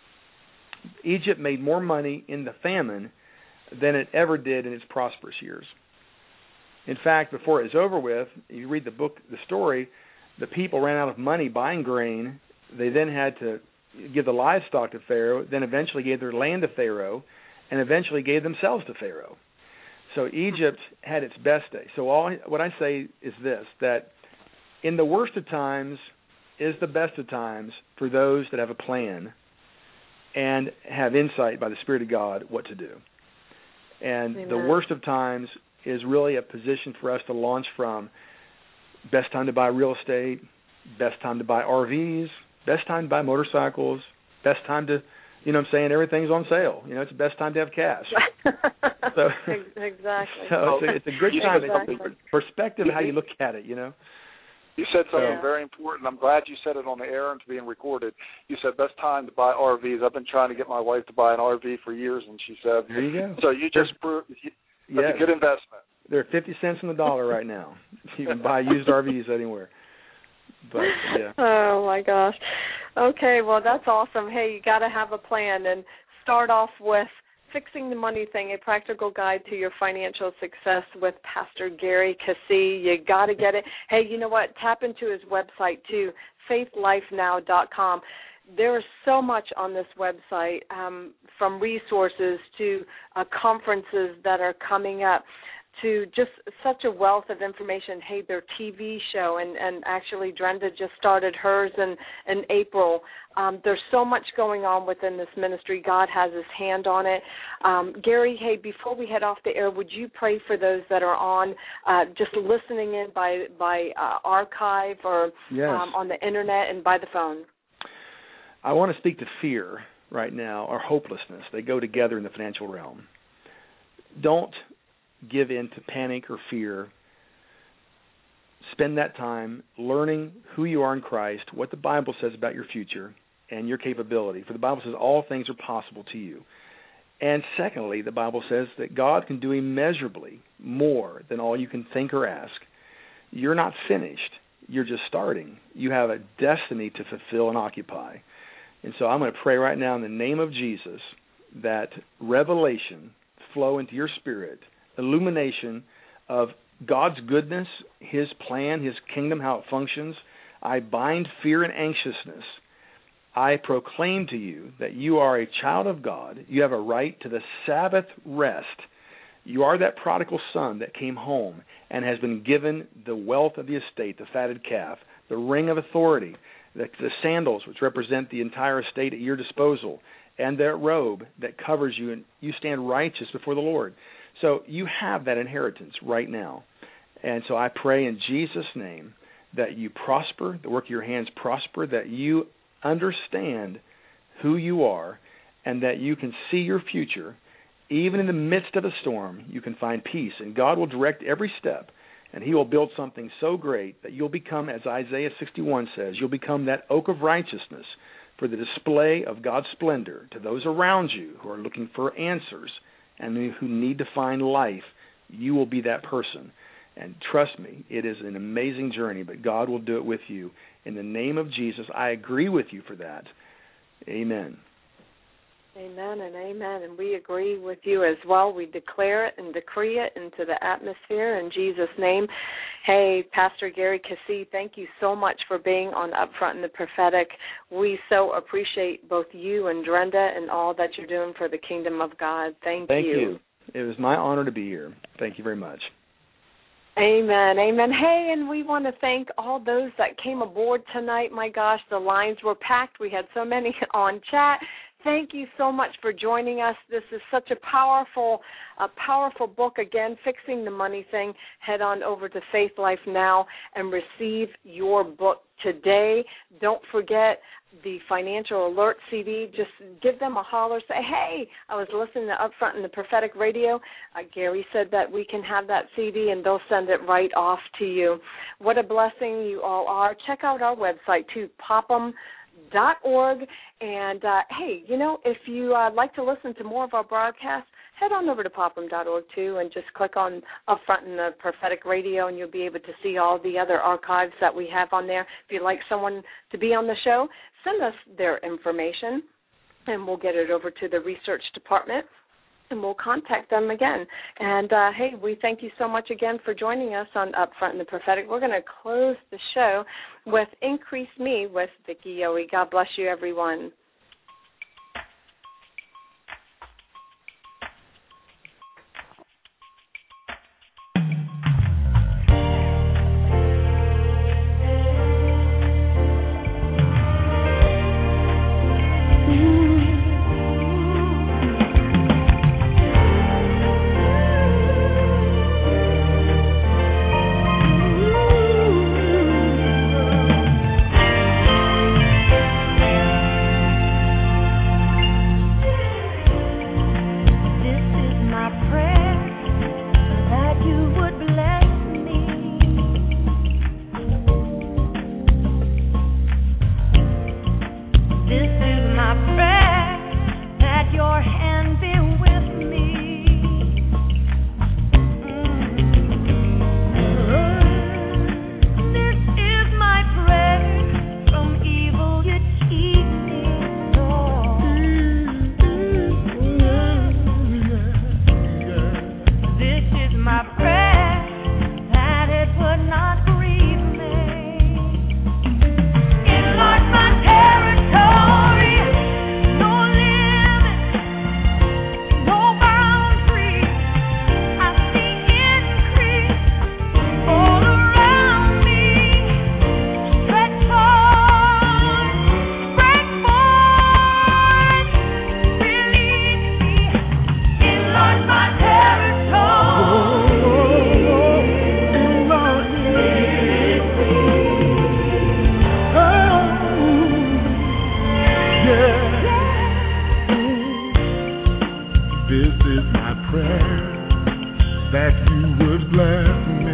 Egypt made more money in the famine than it ever did in its prosperous years. In fact, before it was over with, you read the story, the people ran out of money buying grain. They then had to give the livestock to Pharaoh, then eventually gave their land to Pharaoh, and eventually gave themselves to Pharaoh. So Egypt had its best day. So what I say is this, that in the worst of times is the best of times for those that have a plan and have insight by the Spirit of God what to do. And Amen. The worst of times is really a position for us to launch from. Best time to buy real estate, best time to buy RVs, best time to buy motorcycles, best time to, everything's on sale. It's the best time to have cash. So, exactly. So it's a good time. Exactly. Perspective, how you look at it, You said something very important. I'm glad you said it on the air and it's being recorded. You said best time to buy RVs. I've been trying to get my wife to buy an RV for years, and she said, there you go. So you just proved that's a good investment. They're 50 cents on the dollar right now. You can buy used RVs anywhere. But, yeah. Oh, my gosh. Okay, well, that's awesome. Hey, you got to have a plan and start off with Fixing the Money Thing, a practical guide to your financial success with Pastor Gary Keesee. You got to get it. Hey, you know what? Tap into his website, too, faithlifenow.com. There is so much on this website, from resources to conferences that are coming up to just such a wealth of information. Hey, their TV show, and actually Drenda just started hers in April. There's so much going on within this ministry. God has his hand on it. Gary, hey, before we head off the air, would you pray for those that are on just listening in by archive or on the internet and by the phone? I want to speak to fear right now, or hopelessness. They go together in the financial realm. Don't give in to panic or fear. Spend that time learning who you are in Christ, what the Bible says about your future and your capability. For the Bible says all things are possible to you. And secondly, the Bible says that God can do immeasurably more than all you can think or ask. You're not finished. You're just starting. You have a destiny to fulfill and occupy. And so I'm going to pray right now in the name of Jesus that revelation flow into your spirit, illumination of God's goodness, his plan, his kingdom, how it functions. I bind fear and anxiousness. I proclaim to you that you are a child of God. You have a right to the Sabbath rest. You are that prodigal son that came home and has been given the wealth of the estate, the fatted calf, the ring of authority, the sandals, which represent the entire estate at your disposal, and that robe that covers you, and you stand righteous before the Lord. So you have that inheritance right now. And so I pray in Jesus' name that you prosper, the work of your hands prosper, that you understand who you are, and that you can see your future. Even in the midst of a storm, you can find peace, and God will direct every step. And he will build something so great that you'll become, as Isaiah 61 says, you'll become that oak of righteousness for the display of God's splendor to those around you who are looking for answers and who need to find life. You will be that person. And trust me, it is an amazing journey, but God will do it with you. In the name of Jesus, I agree with you for that. Amen. Amen and amen, and we agree with you as well. We declare it and decree it into the atmosphere in Jesus' name. Hey, Pastor Gary Keesee, thank you so much for being on Upfront in the Prophetic. We so appreciate both you and Drenda and all that you're doing for the kingdom of God. Thank you. Thank you. It was my honor to be here. Thank you very much. Amen, amen. Hey, and we want to thank all those that came aboard tonight. My gosh, the lines were packed. We had so many on chat. Thank you so much for joining us. This is such a powerful book. Again, Fixing the Money Thing. Head on over to Faith Life Now and receive your book today. Don't forget the Financial Alert CD. Just give them a holler. Say, hey, I was listening to Upfront in the Prophetic Radio. Gary said that we can have that CD, and they'll send it right off to you. What a blessing you all are. Check out our website, too, Popham.org. And, hey, you know, if you like to listen to more of our broadcasts, head on over to Popham.org, too, and just click on Upfront in the Prophetic Radio, and you'll be able to see all the other archives that we have on there. If you'd like someone to be on the show, send us their information, and we'll get it over to the research department, and we'll contact them again. And, hey, we thank you so much again for joining us on Upfront in the Prophetic. We're going to close the show with Increase Me with Vicki Yohe. God bless you, everyone. prayer that you would bless me.